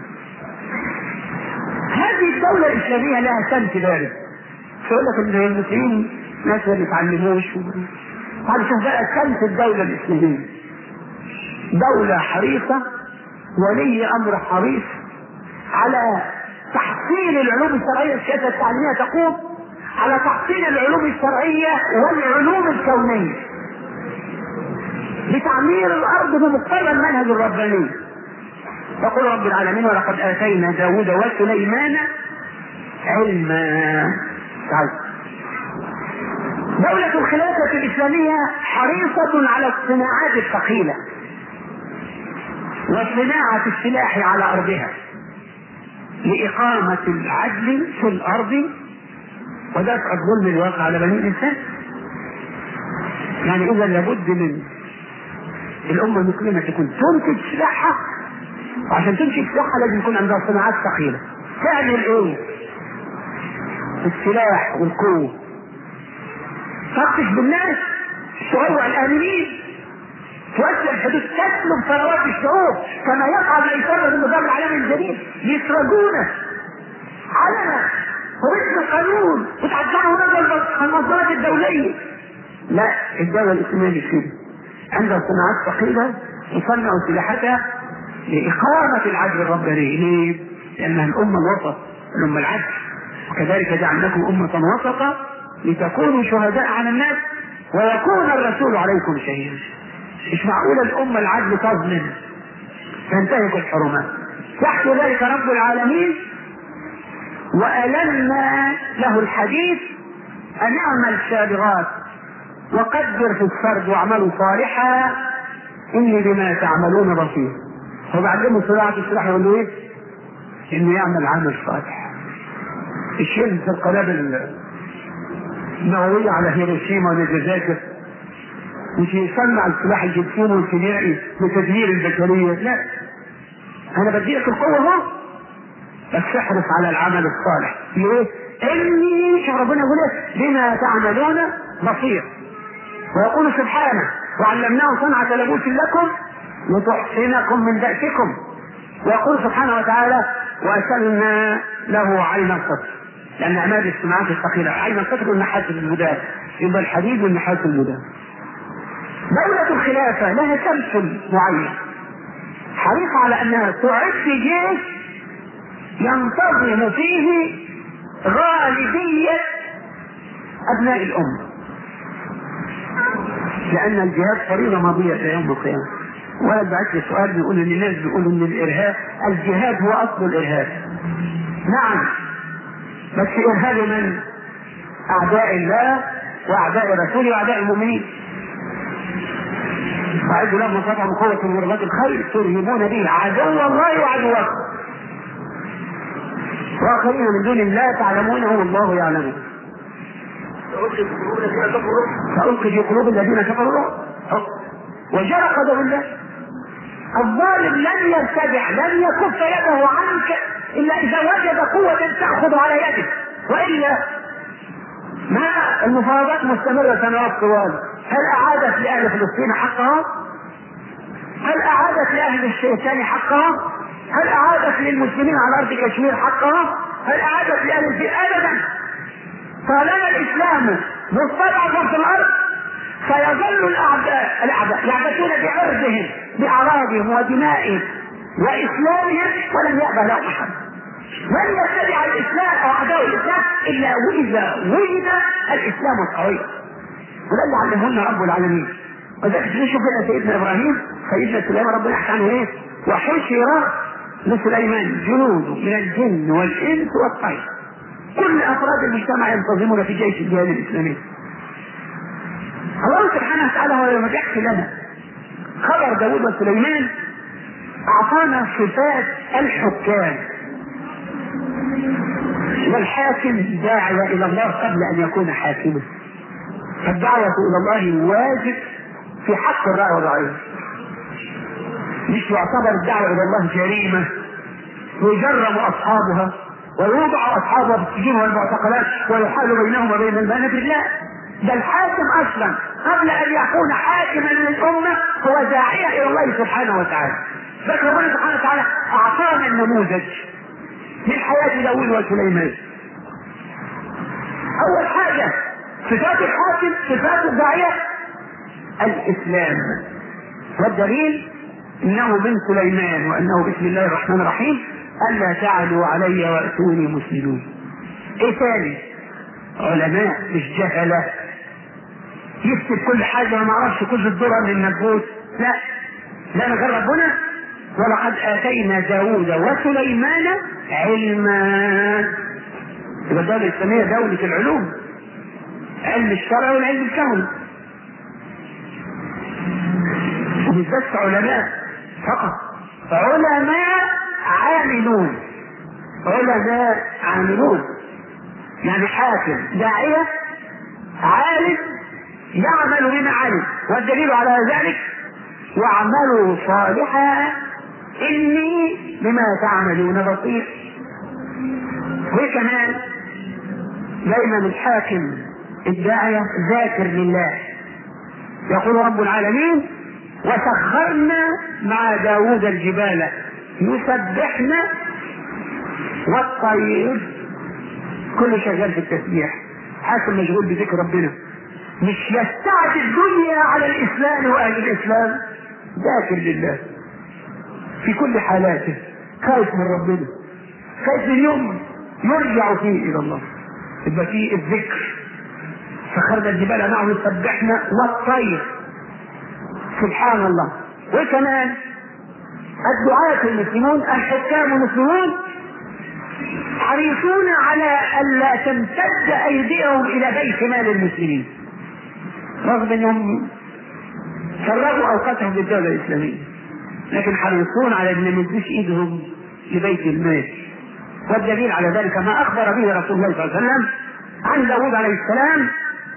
هذه الدولة الإسلامية لها شمس بارد. شو لك إن المسلمين ناس ما بيتعلموش. هذا شوف بقى شمس الدولة الإسلامية، دولة حريصة، ولي أمر حريص على تحصيل العلوم الشرعية. السياسة التعليمية تقوم على تحصيل العلوم الشرعية والعلوم الكونية لتعمير الأرض بمقتضى المنهج الرباني. يقول رب العالمين: ولقد آتينا داود وسليمان علما. دولة الخلافة الإسلامية حريصة على الصناعات الثقيلة وصناعة السلاح على أرضها لإقامة العدل في الأرض ودفع الظلم الواقع على بني الإنسان. يعني إذا لابد من الأمة المسلمة تكون تنتج سلاحها، وعشان تنتج سلاحها لازم يكون عندها صناعات ثقيلة. تعمل ايه؟ السلاح والقوة، تفتش بالناس، تروع الآمنين، توسع الحدود، تسلب ثروات الشعوب كما يفعل ما يسمى بالنظام العالمي الجديد، يسرقونه علنا وباسم القانون وتعدعوا نظر المنظمات الدولية. لا، الدولة الإسلامية مش كده، عندها صناعات ثقيلة تصنع سلاحاتها لإقامة العدل الرباني. ليه؟ لأنها الأمة الوسط، الأمة العدل. وكذلك جعلناكم أمة وسطا لتكونوا شهداء على الناس ويكون الرسول عليكم شهيدا. مش معقولة الأمة العدل تظلم تنتهك الحرمات. يحكي ذلك رب العالمين: وألنا له الحديث أن اعمل سابغات وقدر في السرد واعملوا صالحا إني بما تعملون بصير. وبعدين صناعة السلاح يقول له إيه؟ إنه يعمل عمل صالح. الشيء في القنابل النووية على هيروشيما وناجازاكي، مش يصنع السلاح الجنسيوني والكيميائي لتدمير البشرية، لا، أنا بديلك القوة اهو، بس احرص على العمل الصالح. ليه؟ إني شوف ربنا يقول إيه؟ بما تعملون بصير. ويقول سبحانه: وعلمناه صنعة لبوس لكم لتحصنكم من بأسكم. ويقول سبحانه وتعالى: وأسلنا له عين القطر، لأن عماد الصناعات الثقيلة عين القطر والنحاس المداد، يبقى الحديد والنحاس المداد. دولة الخلافة لها تمثل معين، حريصة على أنها تعد جيش ينتظم فيه غالبية أبناء الأمة، لأن الجهاد فريضة ماضية إلى يوم القيامة. ولد بعت لي سؤال بيقول إن الناس بيقولوا إن الإرهاب، الجهاد هو أصل الإرهاب. نعم، بس إرهاب من؟ أعداء الله وأعداء رسوله وأعداء المؤمنين. وأعدوا لهم ما استطعتم من قوة من رباط الخير ترهبون به عدو الله وعدوكم وآخرين من دون الله تعلمونهم الله يعلمون. فألقي في قلوب الذين كفروا وجرى قدر الله. الظالم لن يرتدع، لن يكف يده عنك إلا إذا وجد قوة تأخذ على يده، وإلا ما المفاوضات مستمرة سنوات طوال. هل أعادت لأهل فلسطين حقها؟ هل أعادت لأهل الشيشان حقها؟ هل أعادت للمسلمين على أرض كشمير حقها؟ هل أعادت لأهل الفيل؟ أبدا. طالما الإسلام مستضعف في الأرض فيظل الأعداء يعبثون بعرضهم بأعراضهم ودمائهم وإسلامهم ولم يأبه لهم أحد. من يتبع الإسلام أو أعداء الإسلام إلا وإذا وجد الإسلام القوي. وده اللي علمهن رب العالمين. وذلك نشوف هنا سيدنا إبراهيم، سيدنا سليمان ربنا يحكي عنه إيه؟ وحشر لسليمان جنود من الجن والإنس والطير، كل أفراد المجتمع ينتظمون في جيش الجهاد الإسلامي. الله سبحانه وتعالى هو لما بيحكي لنا خبر داود وسليمان أعطانا صفات الحكام. والحاكم داعية إلى الله قبل أن يكون حاكما. فالدعوة إلى الله واجب في حق الرأي والرعية، مش يعتبر الدعوة إلى الله جريمة ويجرم أصحابها ويوضع أصحابها في السجون والمعتقلات ويحال بينهم وبين المنابر. لا، ده الحاكم أصلا قبل أن يكون حاكما للأمة هو داعية إلى الله سبحانه وتعالى. ذكر الله سبحانه وتعالى أعطانا النموذج من حياة داود وسليمان. أول حاجة صفات الحاكم، صفات الداعية الإسلام، والدليل إنه من سليمان وأنه بسم الله الرحمن الرحيم ألا تعلوا علي وأتوني مسلمون. إيه ثاني؟ علماء مش جهلة يكتب كل حاجة وما عرفش كل الدرر من النبوت. لا، لا نغير ربنا. ولقد آتينا داود وسليمان علما. يبقى الدولة الإسلامية دولة العلوم، علم الشرع والعلم الكوني. مش بس علماء فقط، علماء عاملون. علماء عاملون يعني حاكم داعية عالم يعمل بما علم. والدليل على ذلك واعملوا صالحا إني بما تعملون بصير. وكمان دايما الحاكم الداعية ذاكر لله. يقول رب العالمين: وسخرنا مع داود الجبال يسبحنا والطير. كل شغال في التسبيح، حاكم مشغول بذكر ربنا، مش يستعد الدنيا على الإسلام وأهل الإسلام، ذاكر لله في كل حالاته، خايف من ربنا، خايف من يوم يرجع فيه إلى الله، يبقى فيه الذكر. سخرنا الجبال معه يسبحنا والطير. سبحان الله. وكمان الدعاة المسلمون الحكام المسلمون حريصون على ألا تمتد أيديهم إلى بيت مال المسلمين، رغم أنهم فرغوا أوقاتهم بالدولة الإسلامية، لكن حريصون على أن ما يمدوش إيدهم لبيت المال. والدليل على ذلك ما أخبر به رسول الله صلى الله عليه وسلم عن داود عليه السلام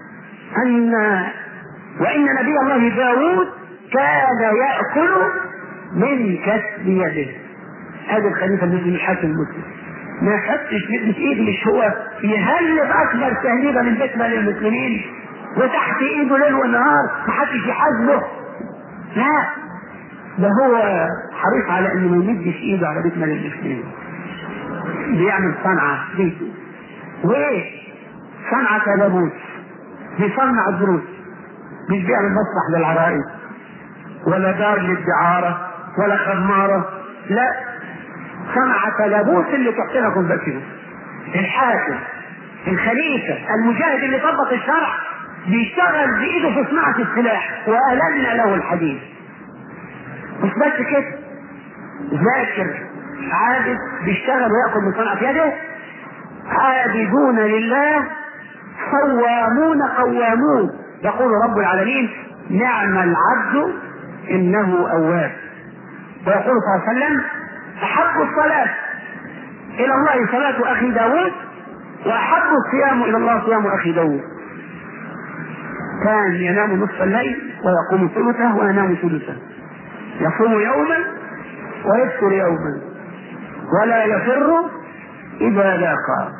وإن نبي الله داود كان يأكل من كسب يده. هذا الخليفة المسلم الحاكم المسلم ما حطش مش ايده، مش هو يهلب اكبر تهليبه من بيت مال المسلمين وتحت ايده ليل ونهار ما حدش يحاسبه، لا، ده هو حريص على انه ما يمدش ايده على بيت مال المسلمين. بيعمل صنعه بيته، وايه صنعه كلابوس، بيصنع دروس، مش بيعمل مسرح للعرائس ولا دار للدعاره ولا خماره، لا، صنع كلابوس اللي تحسنكم بكره. الحاكم الخليفة المجاهد اللي طبق الشرع بيشتغل بإيده في صناعة السلاح وألنا له الحديد. مش بس كده، ذاكر عابد بيشتغل ويأكل من صنعة يده، عابدون لله صوامون قوامون. يقول رب العالمين: نعم العبد إنه أواب. ويقول صلى الله عليه وسلم: أحب الصلاة إلى الله صلاة أخي داود، وأحب الصيام إلى الله صيام أخي داود. كان ينام نصف الليل ويقوم ثلثه وينام ثلثه، يصوم يوما ويفطر يوما، ولا يفر إذا لاقى.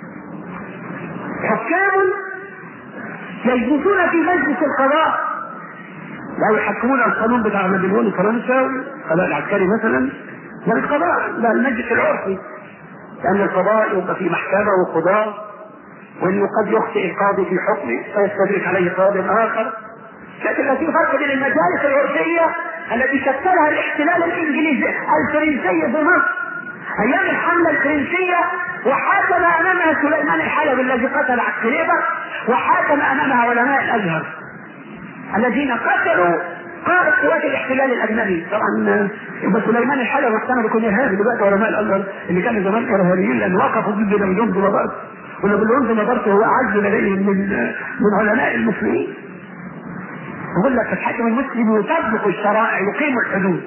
حكام يجلسون في مجلس القضاء، لا يحكمون القانون بتاع نابليون الفرنساوي القضاء العسكري مثلا، بل القضاء ده المجلس العرفي، لأن القضاء يبقى في محكمة وقضاء، وإنه قد يخطئ القاضي في حكمه فيستدرك عليه قاضي آخر. لكن في فرق بين المجالس العرفية التي شكلها الاحتلال الإنجليزي الفرنسي في مصر أيام الحملة الفرنسية، وحاكم أمامها سليمان الحلبي الذي قتل عسكريبة، وحاكم أمامها علماء الأزهر الذين قتلوا قائد قوات الاحتلال الأجنبي. طبعا يبقى سليمان الحلبي محتمل يكون إرهابي دلوقتي، علماء الأزهر اللي كانوا زمان إرهابيين لأن وقفوا ضد نابليون بونابرت، ونابليون بونابرت هو أعز لديهم من علماء المسلمين. يقول لك الحاكم المسلم يطبق الشرائع، يقيم الحدود،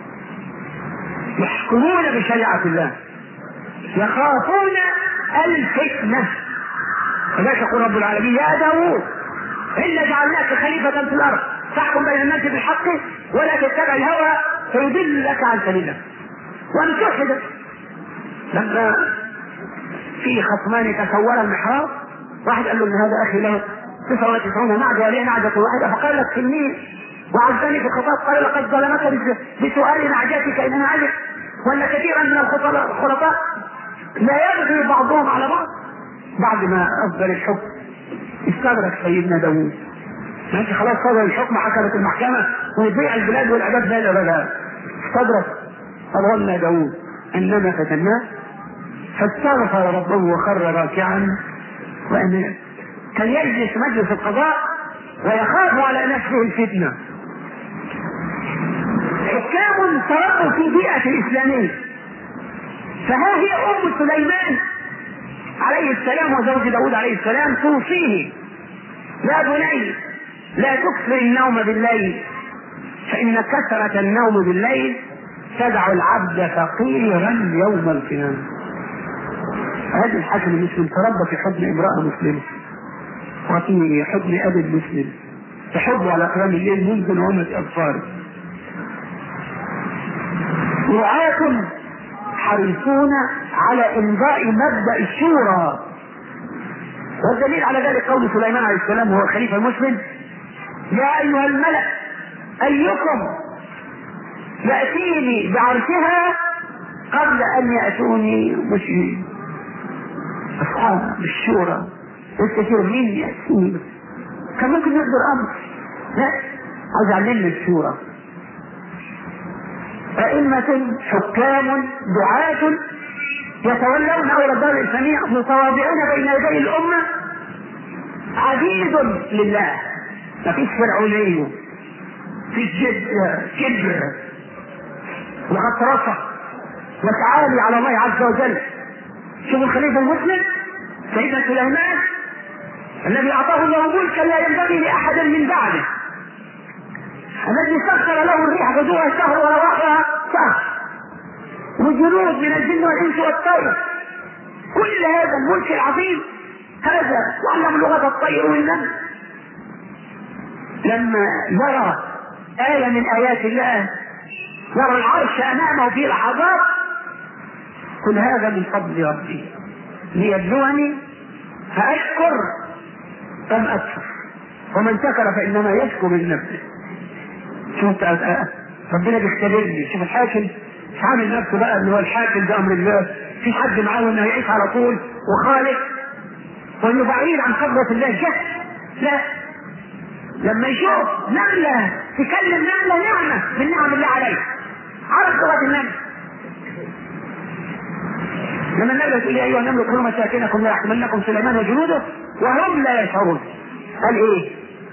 يحكمون بشريعة الله، يخافون الفتنة. فذلك يقول رب العالمين: يا داود إنا جعلناك خليفة في الأرض تحكم بين الناس بالحق ولا تتبع الهوى فيضلك عن سبيله وأن توحد. لما في خصمان تسور المحراب، واحد قال له إن هذا أخي له 99 نعجة وليه نعجة واحدة، فقال لك سلمين وعزني في الخطاب، قال لقد ظلمك بسؤال نعجتك إن أنا عجب، وأن كثيرا من الخلطاء لا يبغي بعضهم على بعض. بعد ما أصدر الحكم استدرك سيدنا داود، ماشي خلاص صدر الحكم، حكمت المحكمة ويضيع البلاد والعباد لا لا، استدرك فظن داود أننا فتناه فاستغفر ربه وخر راكعا وأناب. كان يجلس مجلس القضاء ويخاف على نفسه الفتنة. حكام تربوا في بيئة الإسلامية، فها هي أم سليمان عليه السلام وزوج داود عليه السلام توصيه: يا بني لا تكثر النوم بالليل فإن كثرة النوم بالليل تدع العبد فقيرا يوم القيامة. هذا الحاكم المسلم تربى في حضن امرأة مسلمة وفي حضن أب مسلم، تحب على قيام الليل منذ نعومة أبصاره، دعاة حريصون على إمضاء مبدأ الشورى. والدليل على ذلك قول سليمان عليه السلام وهو الخليفة المسلم: يا أيها الملأ أيكم يأتيني بعرشها قبل أن يأتوني مسلمين. أصحاب الشورى يستشير مين يأتيني، كان ممكن يقدر أمر، لا، عاوز علمنا الشورى. أئمة حكام دعاة يتولون أمر الدار الإسلامية متواضعون بين يدي الأمة، عبيد لله، ما فيش فرعونية، في كبر وغطرسة وتعالي على الله عز وجل. شوفوا الخليفة المسلم سيدنا سليمان الذي أعطاه الله ملكا لا ينبغي لأحد من بعده، الذي سخر له الريح غدوها شهر ورواحها شهر، وجنود من الجن والإنس والطير، كل هذا الملك العظيم، هذا وعلم لغة الطير والنمل. لما يرى آية من آيات الله، يرى العرش أمامه في لحظات، كل هذا من فضل ربي ليبلوني فأشكر أم أكفر، ومن شكر فإنما يشكر من نفسه. شوف ربنا بيختبرني. شوف الحاكم مش عامل نفسه بقى ان هو الحاكم بأمر الله، في حد معاه انه يعيش على طول وخالق وانه بعيد عن قدرة الله جهل، لا، لما يشوف نملة تكلم نملة نعمة من نعم الله عليه، عرف لغة النمل. لما النملة تقول يا ايها النمل ادخلوا مساكنكم لا يحتملنكم سليمان وجنوده وهم لا يشعرون، قال ايه؟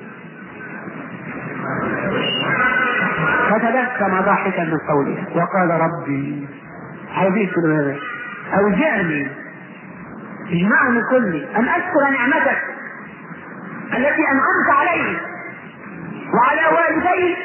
فتبسم ضاحكا من قوله وقال ربي حبيب سليمان اوزعني اجمعني كلي ان اشكر نعمتك التي انعمت علي وعلى والدي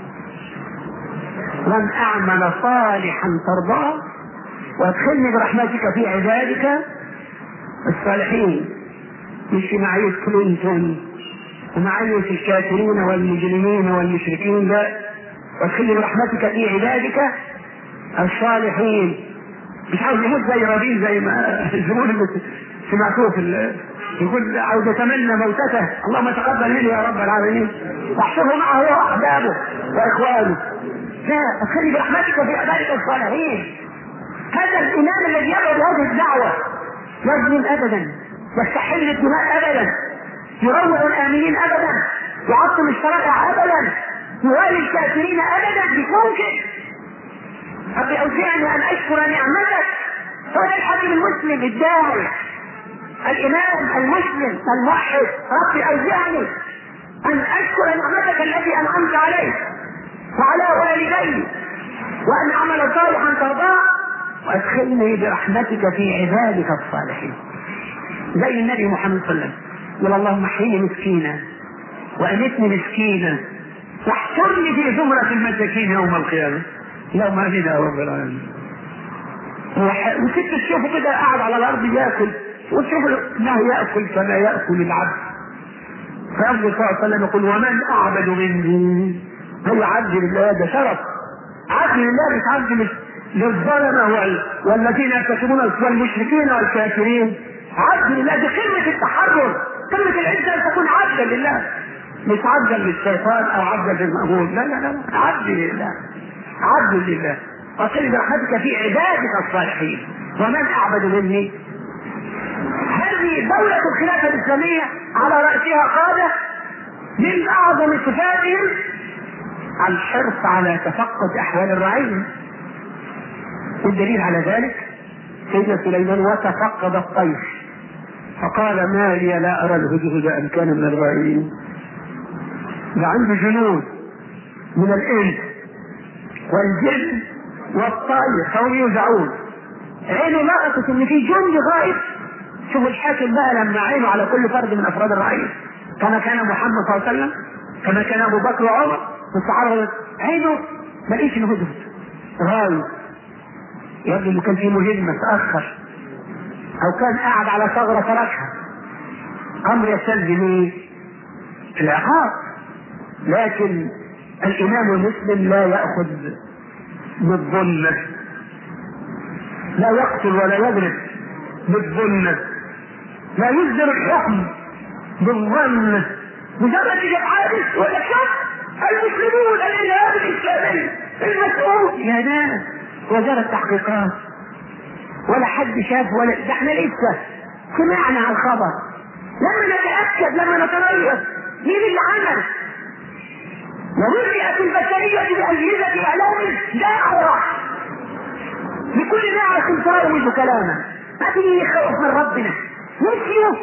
وان اعمل صالحا ترضاه وادخلني برحمتك في عبادك الصالحين. مش في معية كلينتون ومعية الكافرين والمجرمين والمشركين، لا، وادخلني برحمتك في عبادك الصالحين. مش عاوز يموت زي ربيل زي ما الزمون اللي سمعتوه يقول عاوز يتمنى موتته، اللهم تقبل مني يا رب العالمين واحشره معه هو واحبابه واخوانه. لا، ادخلني برحمتك في عبادك الصالحين. هذا الامام الذي يدعو بهذه الدعوه يظلم ابدا، يستحل الدماء ابدا، يروع الامنين ابدا، يعطل الشرائع ابدا، يوالي الكافرين ابدا، مش ممكن. ربي اوزعني ان اشكر نعمتك. هو ده الحبيب المسلم الداعي الامام المسلم الموحد. ربي اوزعني ان اشكر نعمتك التي انعمت علي وعلى والدي وان اعمل صالحا ترضاه وادخلني برحمتك في عبادك الصالحين. زي النبي محمد صلى الله عليه وسلم يقول اللهم احيني مسكينا وامتني مسكينا واحشرني في زمرة المساكين يوم القيامة. اللهم امين يا رب العالمين. وست تشوفه كده قاعد على الارض ياكل، وتشوفه انه ياكل كما ياكل العبد. فيقول صلى الله عليه وسلم يقول ومن اعبد مني، هو عبد لله، ده شرف عبد لله، مش عبد للظلمة والذين يرتكبون والمشركين والكافرين. عبد لله دي قمة التحرر، قمة العزة ان تكون عبدا لله، مش عبدا للشيطان او عبدا للمأمون، لا لا لا، عبد لله، عبد لله. وصل برحمتك في عبادك الصالحين ومن اعبد مني. هذه دولة الخلافة الإسلامية على رأسها قادة من أعظم صفاتهم الحرص على تفقد أحوال الرعية. والدليل على ذلك سيدنا سليمان وتفقد الطير فقال ما لي لا أرى الهدهد أم كان من الغائبين. ده عنده جنود من الإنس والجن والطير فهم يوزعون، عينه لقطت ان في جند غائب. شوفوا الحاكم بقى لما عينه على كل فرد من افراد الرعيه، كما كان محمد صلى الله عليه وسلم، كما كان ابو بكر وعمر والصحابه، عينه ما لقيش الهدهد غايب. يبدو انه كان في مهمه تاخر او كان قاعد على ثغره تركها، امر يستلزم العقاب. لكن الامام المسلم لا ياخذ بالظن، لا يقتل ولا يضرب بالظن، لا يصدر الحكم بالظن. مجرد يجب عادل ولا شك المسلمون الإرهاب الإسلامي المسؤول يا ناس وزارة التحقيقات ولا حد شاف ولا ده احنا لسه سمعنا عن الخبر. لما نتأكد لما نتريث مين اللي عمل وملئت البشرية بأجهزة إعلام دعوة لكل ناعم تروج كلامه. ما فيه يخوف من ربنا. نسيوا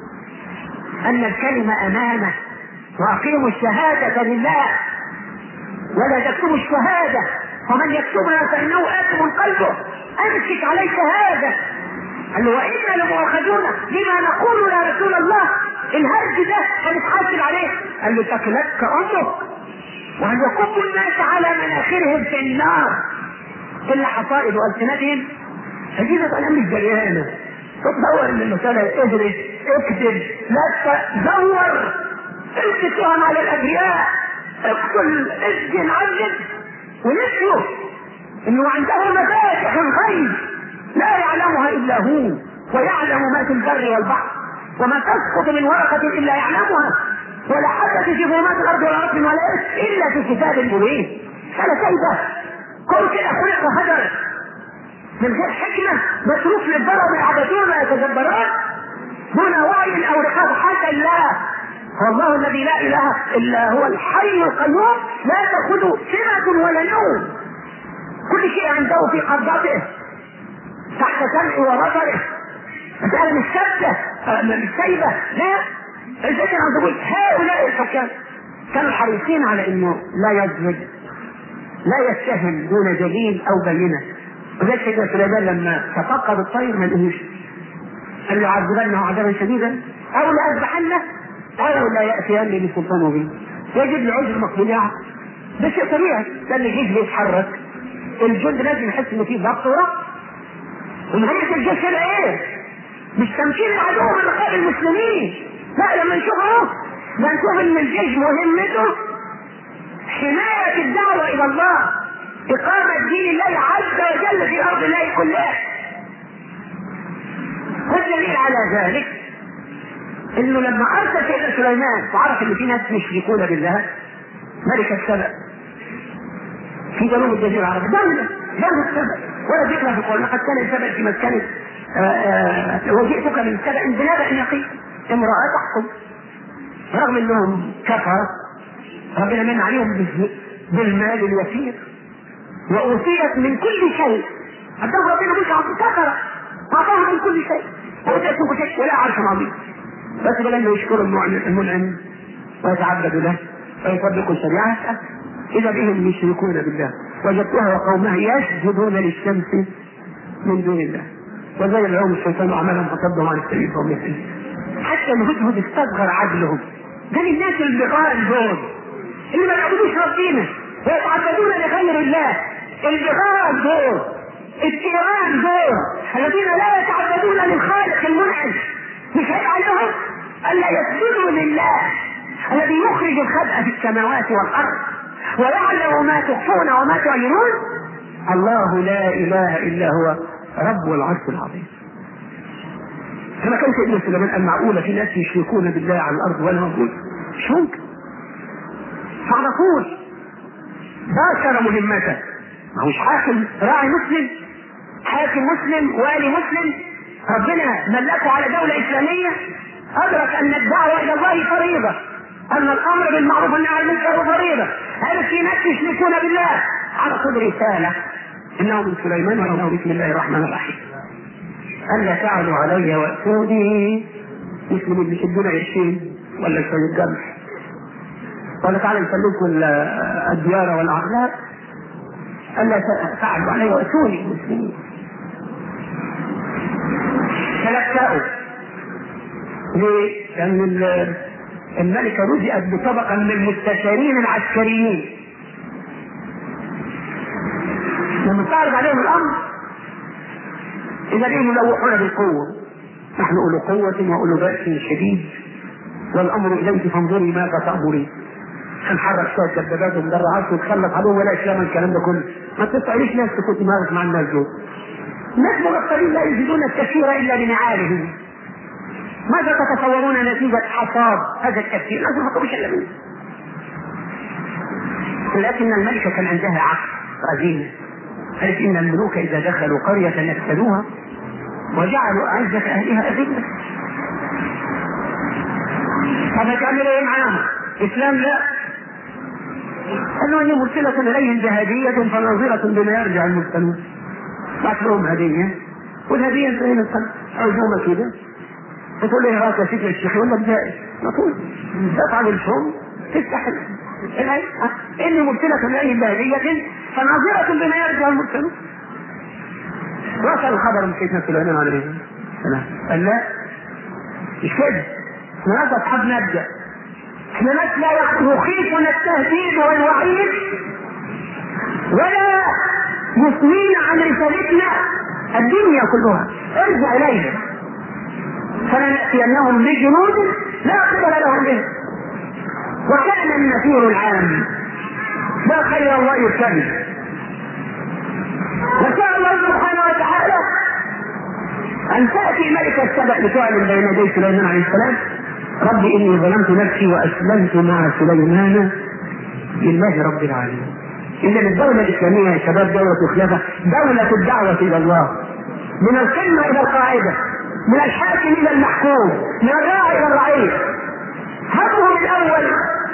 أن الكلمة أمانة وأقيموا الشهادة لله ولا تكتموا الشهادة ومن يكتبها فإنه آثم قلبه. أمسك عليك هذا. قال له وإنا لمؤاخذون بما نقول يا رسول الله، الهرج ده هنتحاسب عليه. قال له تكلتك أمك وهل يكب الناس على مناخرهم في النار إلا حصائد ألسنتهم. أجيزة أنا مش جريانة تدور ان المسألة ادرس اكتب لا تدور التهم على الأبرياء اقتل اسجن عجل. ونسيوا انه عنده مفاتح الغيب لا يعلمها الا هو ويعلم ما في البر والبحر وما تسقط من ورقة الا يعلمها ولا حدث في ظلمات الارض والارض ولا الا في كتاب مبين. فلا كيف كل كده خلق هدر من غير حكمة متروك للبرر يعبدون ويتجبرون دون وعي او رقاب حتى الله. والله الذي لا اله الا هو الحي القيوم لا تأخذه سنة ولا نوم. كل شيء عنده في قبضته تحت سمعه وبصره. مسألة مش ثابتة مش سايبة لا. الفكرة عم تقول هؤلاء الحكام كانوا حريصين على انه لا يزهد لا يتهم دون دليل او بينة. وذلك سيدنا سليمان لما تفقد الطير ما لقيهوش قال له عذبنه عذابا شديدا او لأذبحنه او لا يأتيني بسلطان مبين. يجب العذر مقبوليات ده شيء طبيعي. ده اللي الجيش بيتحرك الجند لازم يحس انه فيه ضغط ورق. ومهيئة الجيش هنا ايه؟ مش تمكين العدو من رقاب المسلمين. لا لما نشوف ان الجيش مهمته حماية الدعوة الى الله إقامة دين الله عز وجل في أرض الله كلها. والدليل على ذلك إنه لما أرسل سيدنا سليمان وعرف إن في ناس يشركون بالله ملك السبأ في جنوب الجزيرة العربية دولة السبأ ولا ذكر في القرآن لقد كان السبأ في مسكنه وجئتك من سبأ بنبأ يقين امرأة تحكم رغم إنهم كفر ربنا من عليهم بالمال اليسير وأوتيت من كل شيء. عندهم ربنا مش عظيم كفر أعطاها من كل شيء وأوتيت من كل شيء ولا عرش عظيم. بس بل يشكر المنعم ويتعبدوا له ويطبقوا شريعته إذا بهم يشركون بالله. وجدتها وقومها يسجدون للشمس من دون الله وزي اليوم الشيطان أعمالهم فصدهم عن السبيل فهم يهتدون. حتى الهدهد استصغر عدلهم. ده الناس البغاء دول اللي ما يعبدوش ربنا ويتعبدون لغير الله. البغاء دول التيران دول الذين لا يتعبدون للخالق المنعم مش هيك عليهم الا يسجدوا لله الذي يخرج الخبأ في السماوات والارض ويعلم ما تخفون وما تعلنون. الله لا اله الا هو رب العرش العظيم. كما كان سيدنا سليمان قال معقوله في ناس يشركون بالله على الارض وانا موجود؟ مش ممكن. فعلى طول باشر مهمته. ما هوش حاكم راعي مسلم حاكم مسلم والي مسلم ربنا ملكه على دولة إسلامية أدرك أن الدعوة إلى الله فريضة أن الأمر بالمعروف والنهي عن المنكر فريضة. هل في ناس يشركون بالله على طول رسالة إنه من سليمان وإنه بسم الله الرحمن الرحيم ألا تعلوا علي وأتوني مسلمين بيشدون عشرين ولا شوية جمح ولا تعالى نسلمكم الديار والأعلام ألا تعلوا علي وأتوني مسلمين. تلكأوا ليه؟ لأن الملكة رزقت بطبقة من المستشارين العسكريين لما تعرض عليهم الأمر إذا بهم يلوحون بالقوة. نحن أولو قوة وأولو بأس شديد والأمر إليك فانظري ماذا تأمرين. هنحرك شويه دبابات ومدرعات ونتخلص عليهم ولا اسلام الكلام ده كله. ما تستعيش ناس تكون دماغك مع الناس دول. الناس مغفلين لا يجدون التفسير الا بنعالهم. ماذا تتصورون نتيجه حصاد هذا التفسير؟ لازم ما تقولش الا منه. لكن الملكه كان عندها عقل رزين، قالت ان الملوك اذا دخلوا قريه نفسدوها وجعلوا اعزه اهلها اذله. فهتعمل ايه معاهم؟ اسلام لا. قالوا اني مرسله اليهم بهديه فناظره بما يرجع المرسلون. بعت لهم هديه، والهديه زي القلب عزومه كده، تقول لي راك يا سيدي الشيخ يقول لك جائز، نقول تفعل الشؤم تفتح العين. اني مرسله اليهم بهديه فناظره بما يرجع المرسلون. وصل الخبر من سيدنا سليمان عليه السلام، قال لا مش كده، احنا اصحاب نبدا، احنا ناس لا يخيفنا التهديد والوعيد ولا يثنين عن رسالتنا الدنيا كلها، ارجع اليهم فلنأتينهم بجنود لا قبل لهم به. وكان النذير العام لا خير الله يرتبه. وشاء الله سبحانه وتعالى أن تأتي ملكة السبع لتعلن بين يدي سليمان عليه السلام رب إني ظلمت نفسي وأسلمت مع سليمان لله رب العالمين. إذن الدولة الإسلامية يا شباب دولة الخلافة دولة الدعوة إلى الله، من القمة إلى القاعدة، من الحاكم إلى المحكوم، من الراعي إلى الرعية. همهم الأول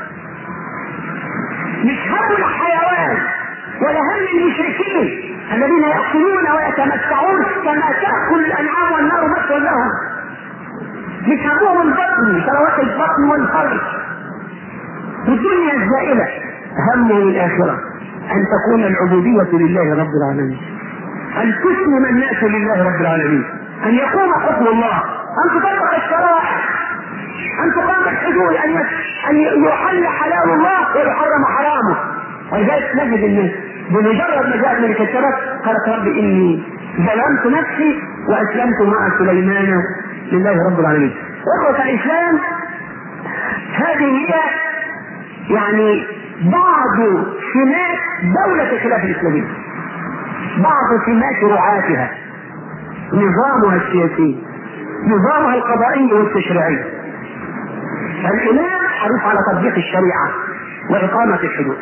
مش هم الحيوان ولا هم المشركين الذين يأكلون ويتمتعون كما تأكل الأنعام والنار مثل لهم. مش همهم البطن، ثروات البطن والفرج والدنيا الزائلة. همهم الآخرة، أن تكون العبودية لله رب العالمين، أن تسلم الناس لله رب العالمين، أن يقوم حكم الله، أن تطبق الشرائع، أن تقام الحدود، أن يحل حلال الله ويحرم حرامه. ولذلك نجد الناس بمجرد ما جاءت ملكة السبع قالت رب إني ظلمت نفسي وأسلمت مع سليمان لله رب العالمين. أخوة الإسلام، هذه هي يعني بعض سمات دولة الخلافة الإسلامية، بعض سمات رعاتها، نظامها السياسي، نظامها القضائي والتشريعي. الإمام حريص على تطبيق الشريعة وإقامة الحدود.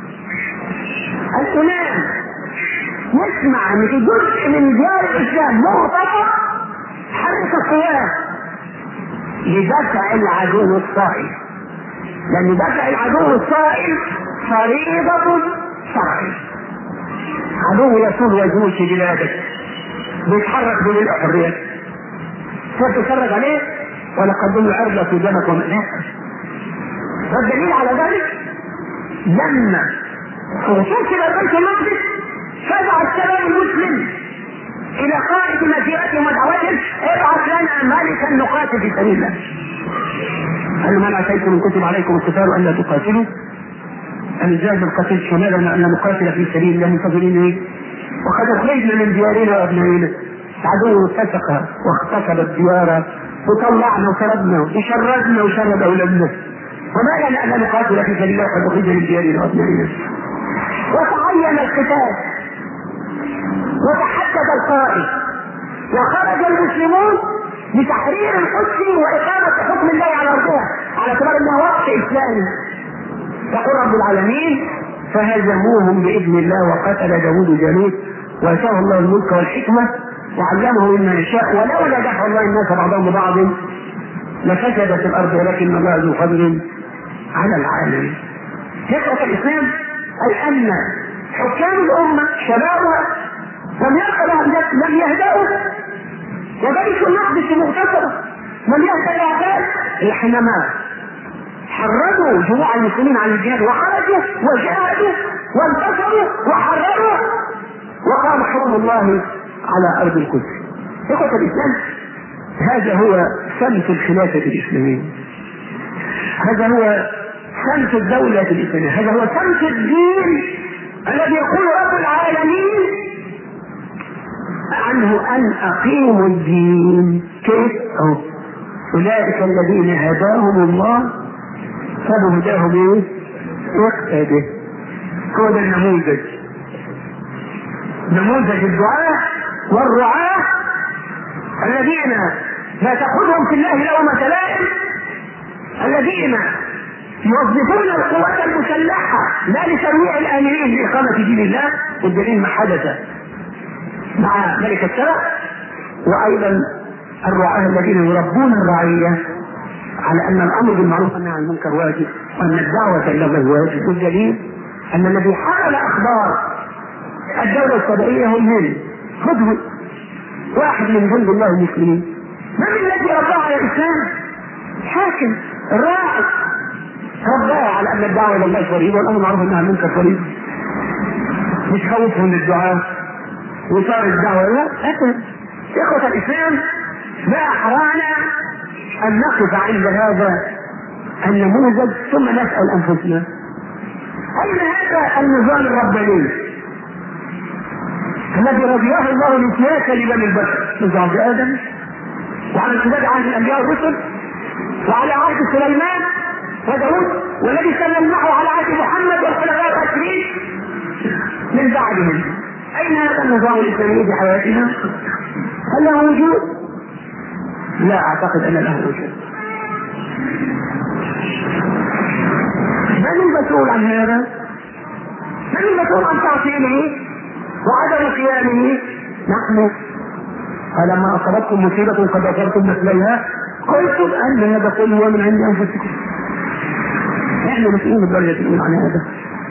الإمام يسمع ان في جزء من ديار الإسلام مرتفع حرك القوات لدفع العدو الصائل، لأن دفع العدو الصائل فريضة شرعية. عدو يسود وجهه في بلادك بيتحرك بين الحريات، تتفرج عليه ولا قدم له عرضة في دمك ومأناك. والدليل على ذلك لما وصلت إلى بيت المقدس فدعا السلام المسلم إلى قائد مسيرتهم ودعوتهم ابعث لنا ملكا نقاتل في سبيل الله. قال ما أتيتم إن كتب عليكم القتال ألا تقاتلوا، الجهاد القتيل شمالنا أن نقاتل في سبيل الله منتظرين إيه؟ وقد أخرجنا من ديارنا وأبنائنا، العدو اتسق واغتصب الديار وطلعنا وسردنا وشردنا وشرد أولادنا، وما لنا أن نقاتل في سبيل الله وقد أخرجنا من ديارنا وأبنائنا. وتعين القتال وتحدد القائد وخرج المسلمون لتحرير القدس وإقامة حكم الله على أرضها على اعتبار أنه وقت إسلامي. يقول رب العالمين فهزموهم بإذن الله وقتل داود جالوت وآتاه الله الملك والحكمة وعلمه مما يشاء ولولا دفع الله الناس بعضهم ببعض لفسدت الأرض ولكن الله ذو فضل على العالمين. فكرة الإسلام أي أن حكام الأمة شبابها لم يبقى لهم لم يهدأوا، وبيت المقدس مغتصبة لم يهدأ الأعداء حينما حرروا جموع المسلمين عن الجهاد وخرجوا وجاهدوا وانتصروا وحرروا وقام حكم الله على أرض القدس. إخوة الإسلام، هذا هو سمت الخلافة الإسلامية، هذا هو سمت الدولة الإسلامية، هذا هو سمت الدين الذي يقول رب العالمين عنه أن أقيموا الدين. كيف؟ أولئك الذين هداهم الله فبهداهم يقتدي. هو ده النموذج، نموذج الدعاة والرعاة الذين لا تأخذهم في الله لومة لائم، الذين يوظفون القوات المسلحة لا لترويع الآمنين لإقامة دين الله، والدليل ما حدث مع ملك السبع. وأيضا الرعاة الذين يربون الرعية على أن الأمر بالمعروف والنهي عن المنكر واجب، وأن الدعوة إلى الله واجب. والدليل أن الذي حمل أخبار الدولة السبعية هو من خذوا واحد من جند الله المسلمين. من الذي رباه على الإسلام؟ حاكم الراعي رباه على أن الدعوة إلى الله فريضة والأمر بالمعروف والنهي عن المنكر فريضة. مش خوفهم من الدعاء وصار الدعوة لا أبدا. إخوة الإسلام، ما أحرانا أن نقف عند هذا النموذج ثم نسأل أنفسنا أين هذا النظام الرباني الذي رضيه الله لسياسة لبني البشر منذ عهد آدم وعلى امتداد عهد الأنبياء والرسل وعلى عهد سليمان وداود، والذي سلم معه على عهد محمد والخلفاء الراشدين من بعدهم؟ أين هذا النظام الإسلامي في حياتنا؟ هل له وجود؟ لا أعتقد أن له وجود. من المسؤول عن هذا؟ من المسؤول عن تعطيله وعدم قيامه؟ نحن. فلما أصابتكم مصيبة قد أصبتم مثليها قلتم أن هذا كله من عند أنفسكم. نحن مسؤولين بالدرجة الأولى عن هذا.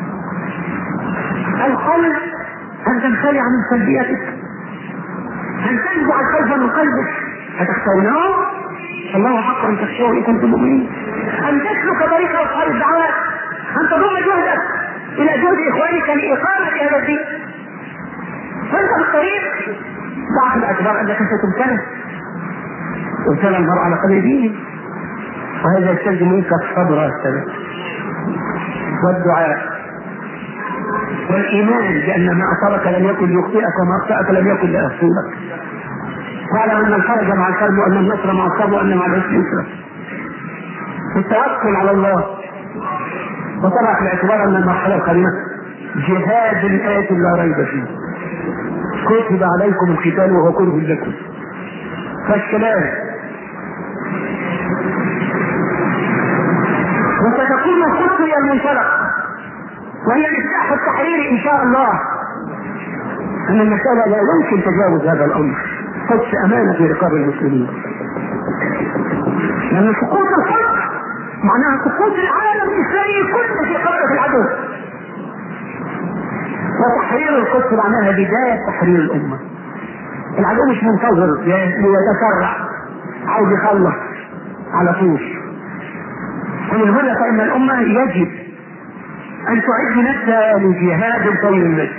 الحل أن تنخلع من سلبيتك، أن تنزع الخوف من قلبك. أتخشونه؟ الله حق أن تخشوه إن كنتم مؤمنين. أن تسلك طريق أصحاب الدعوات، أن تضم جهدك إلى جهد إخوانك لإقامة هذا الدين. فأنت بالطريق ضعف الأكبر أنك ستمتنع وابتلى المرء على قدر دينه، وهذا يستلزم منك الصبر والثبات والدعاء والإيمان بأن ما أصابك لم يكن ليخطئك وما أخطأك لم يكن ليصيبك. واعلم أن الفرج مع الكرب وأن النصر مع الصبر وأن مع العسر يسرا. التوكل على الله. وطبعا في الاعتبار أن المرحلة القادمة جهاد آت لا ريب فيه. كتب عليكم القتال وهو كره لكم. فالكلام وستكون الخطوة هي المنطلق وهي مفتاح التحرير إن شاء الله. أن المسألة لا يمكن تجاوز هذا الأمر. قدس أمانة في رقاب المسلمين، لأن سقوط القدس معناها سقوط العالم الإسلامي كله في قبضة العدو، وتحرير القدس معناها بداية تحرير الأمة. العدو مش منتظر ليتسرع، عاوز يخلص على طول. ومن هنا فإن الأمة يجب أن تعد نفسها لجهاد طويل المدى.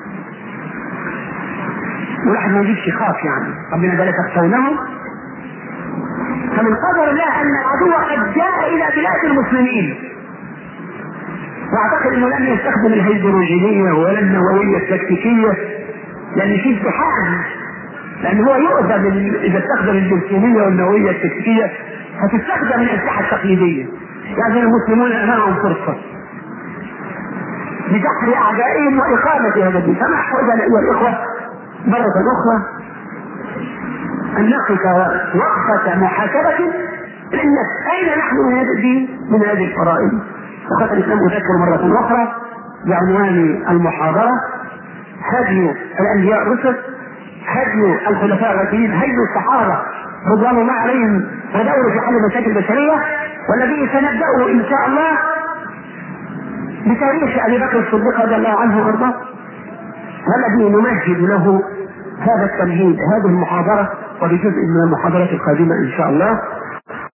والواحد ما يجيبش خاف يعني ربنا قال تخشونهم. فمن قدر الله أن العدو قد جاء إلى بلاد المسلمين، واعتقد انه لم يستخدم الهيدروجينية ولا النووية التكتيكية، لان في ازدحام، لان هو يؤذى اذا استخدم الجرثومية والنووية التكتيكية فتستخدم الاسلحة التقليدية. يعني المسلمون امامهم فرصة لدحر اعدائهم واقامة هذا الدين. فما احوج ايها الاخوة مرة اخرى ان نقف وقفة محاسبة لأنك أين نحن من هذا الدين من هذه الفرائض. وقد الإسلام أذكر مرة أخرى بعنوان المحاضرة: هدي الأنبياء الرسل، هدي الخلفاء الراشدين، هدي الصحابة رضوان الله عليهم ودور في حل المشاكل البشرية، والذي سنبدأه إن شاء الله بتاريخ أبي بكر الصديق رضي الله عنه وارضاه، والذي نمهد له هذا التمهيد، هذه المحاضرة وبجزء من المحاضرات القادمة إن شاء الله.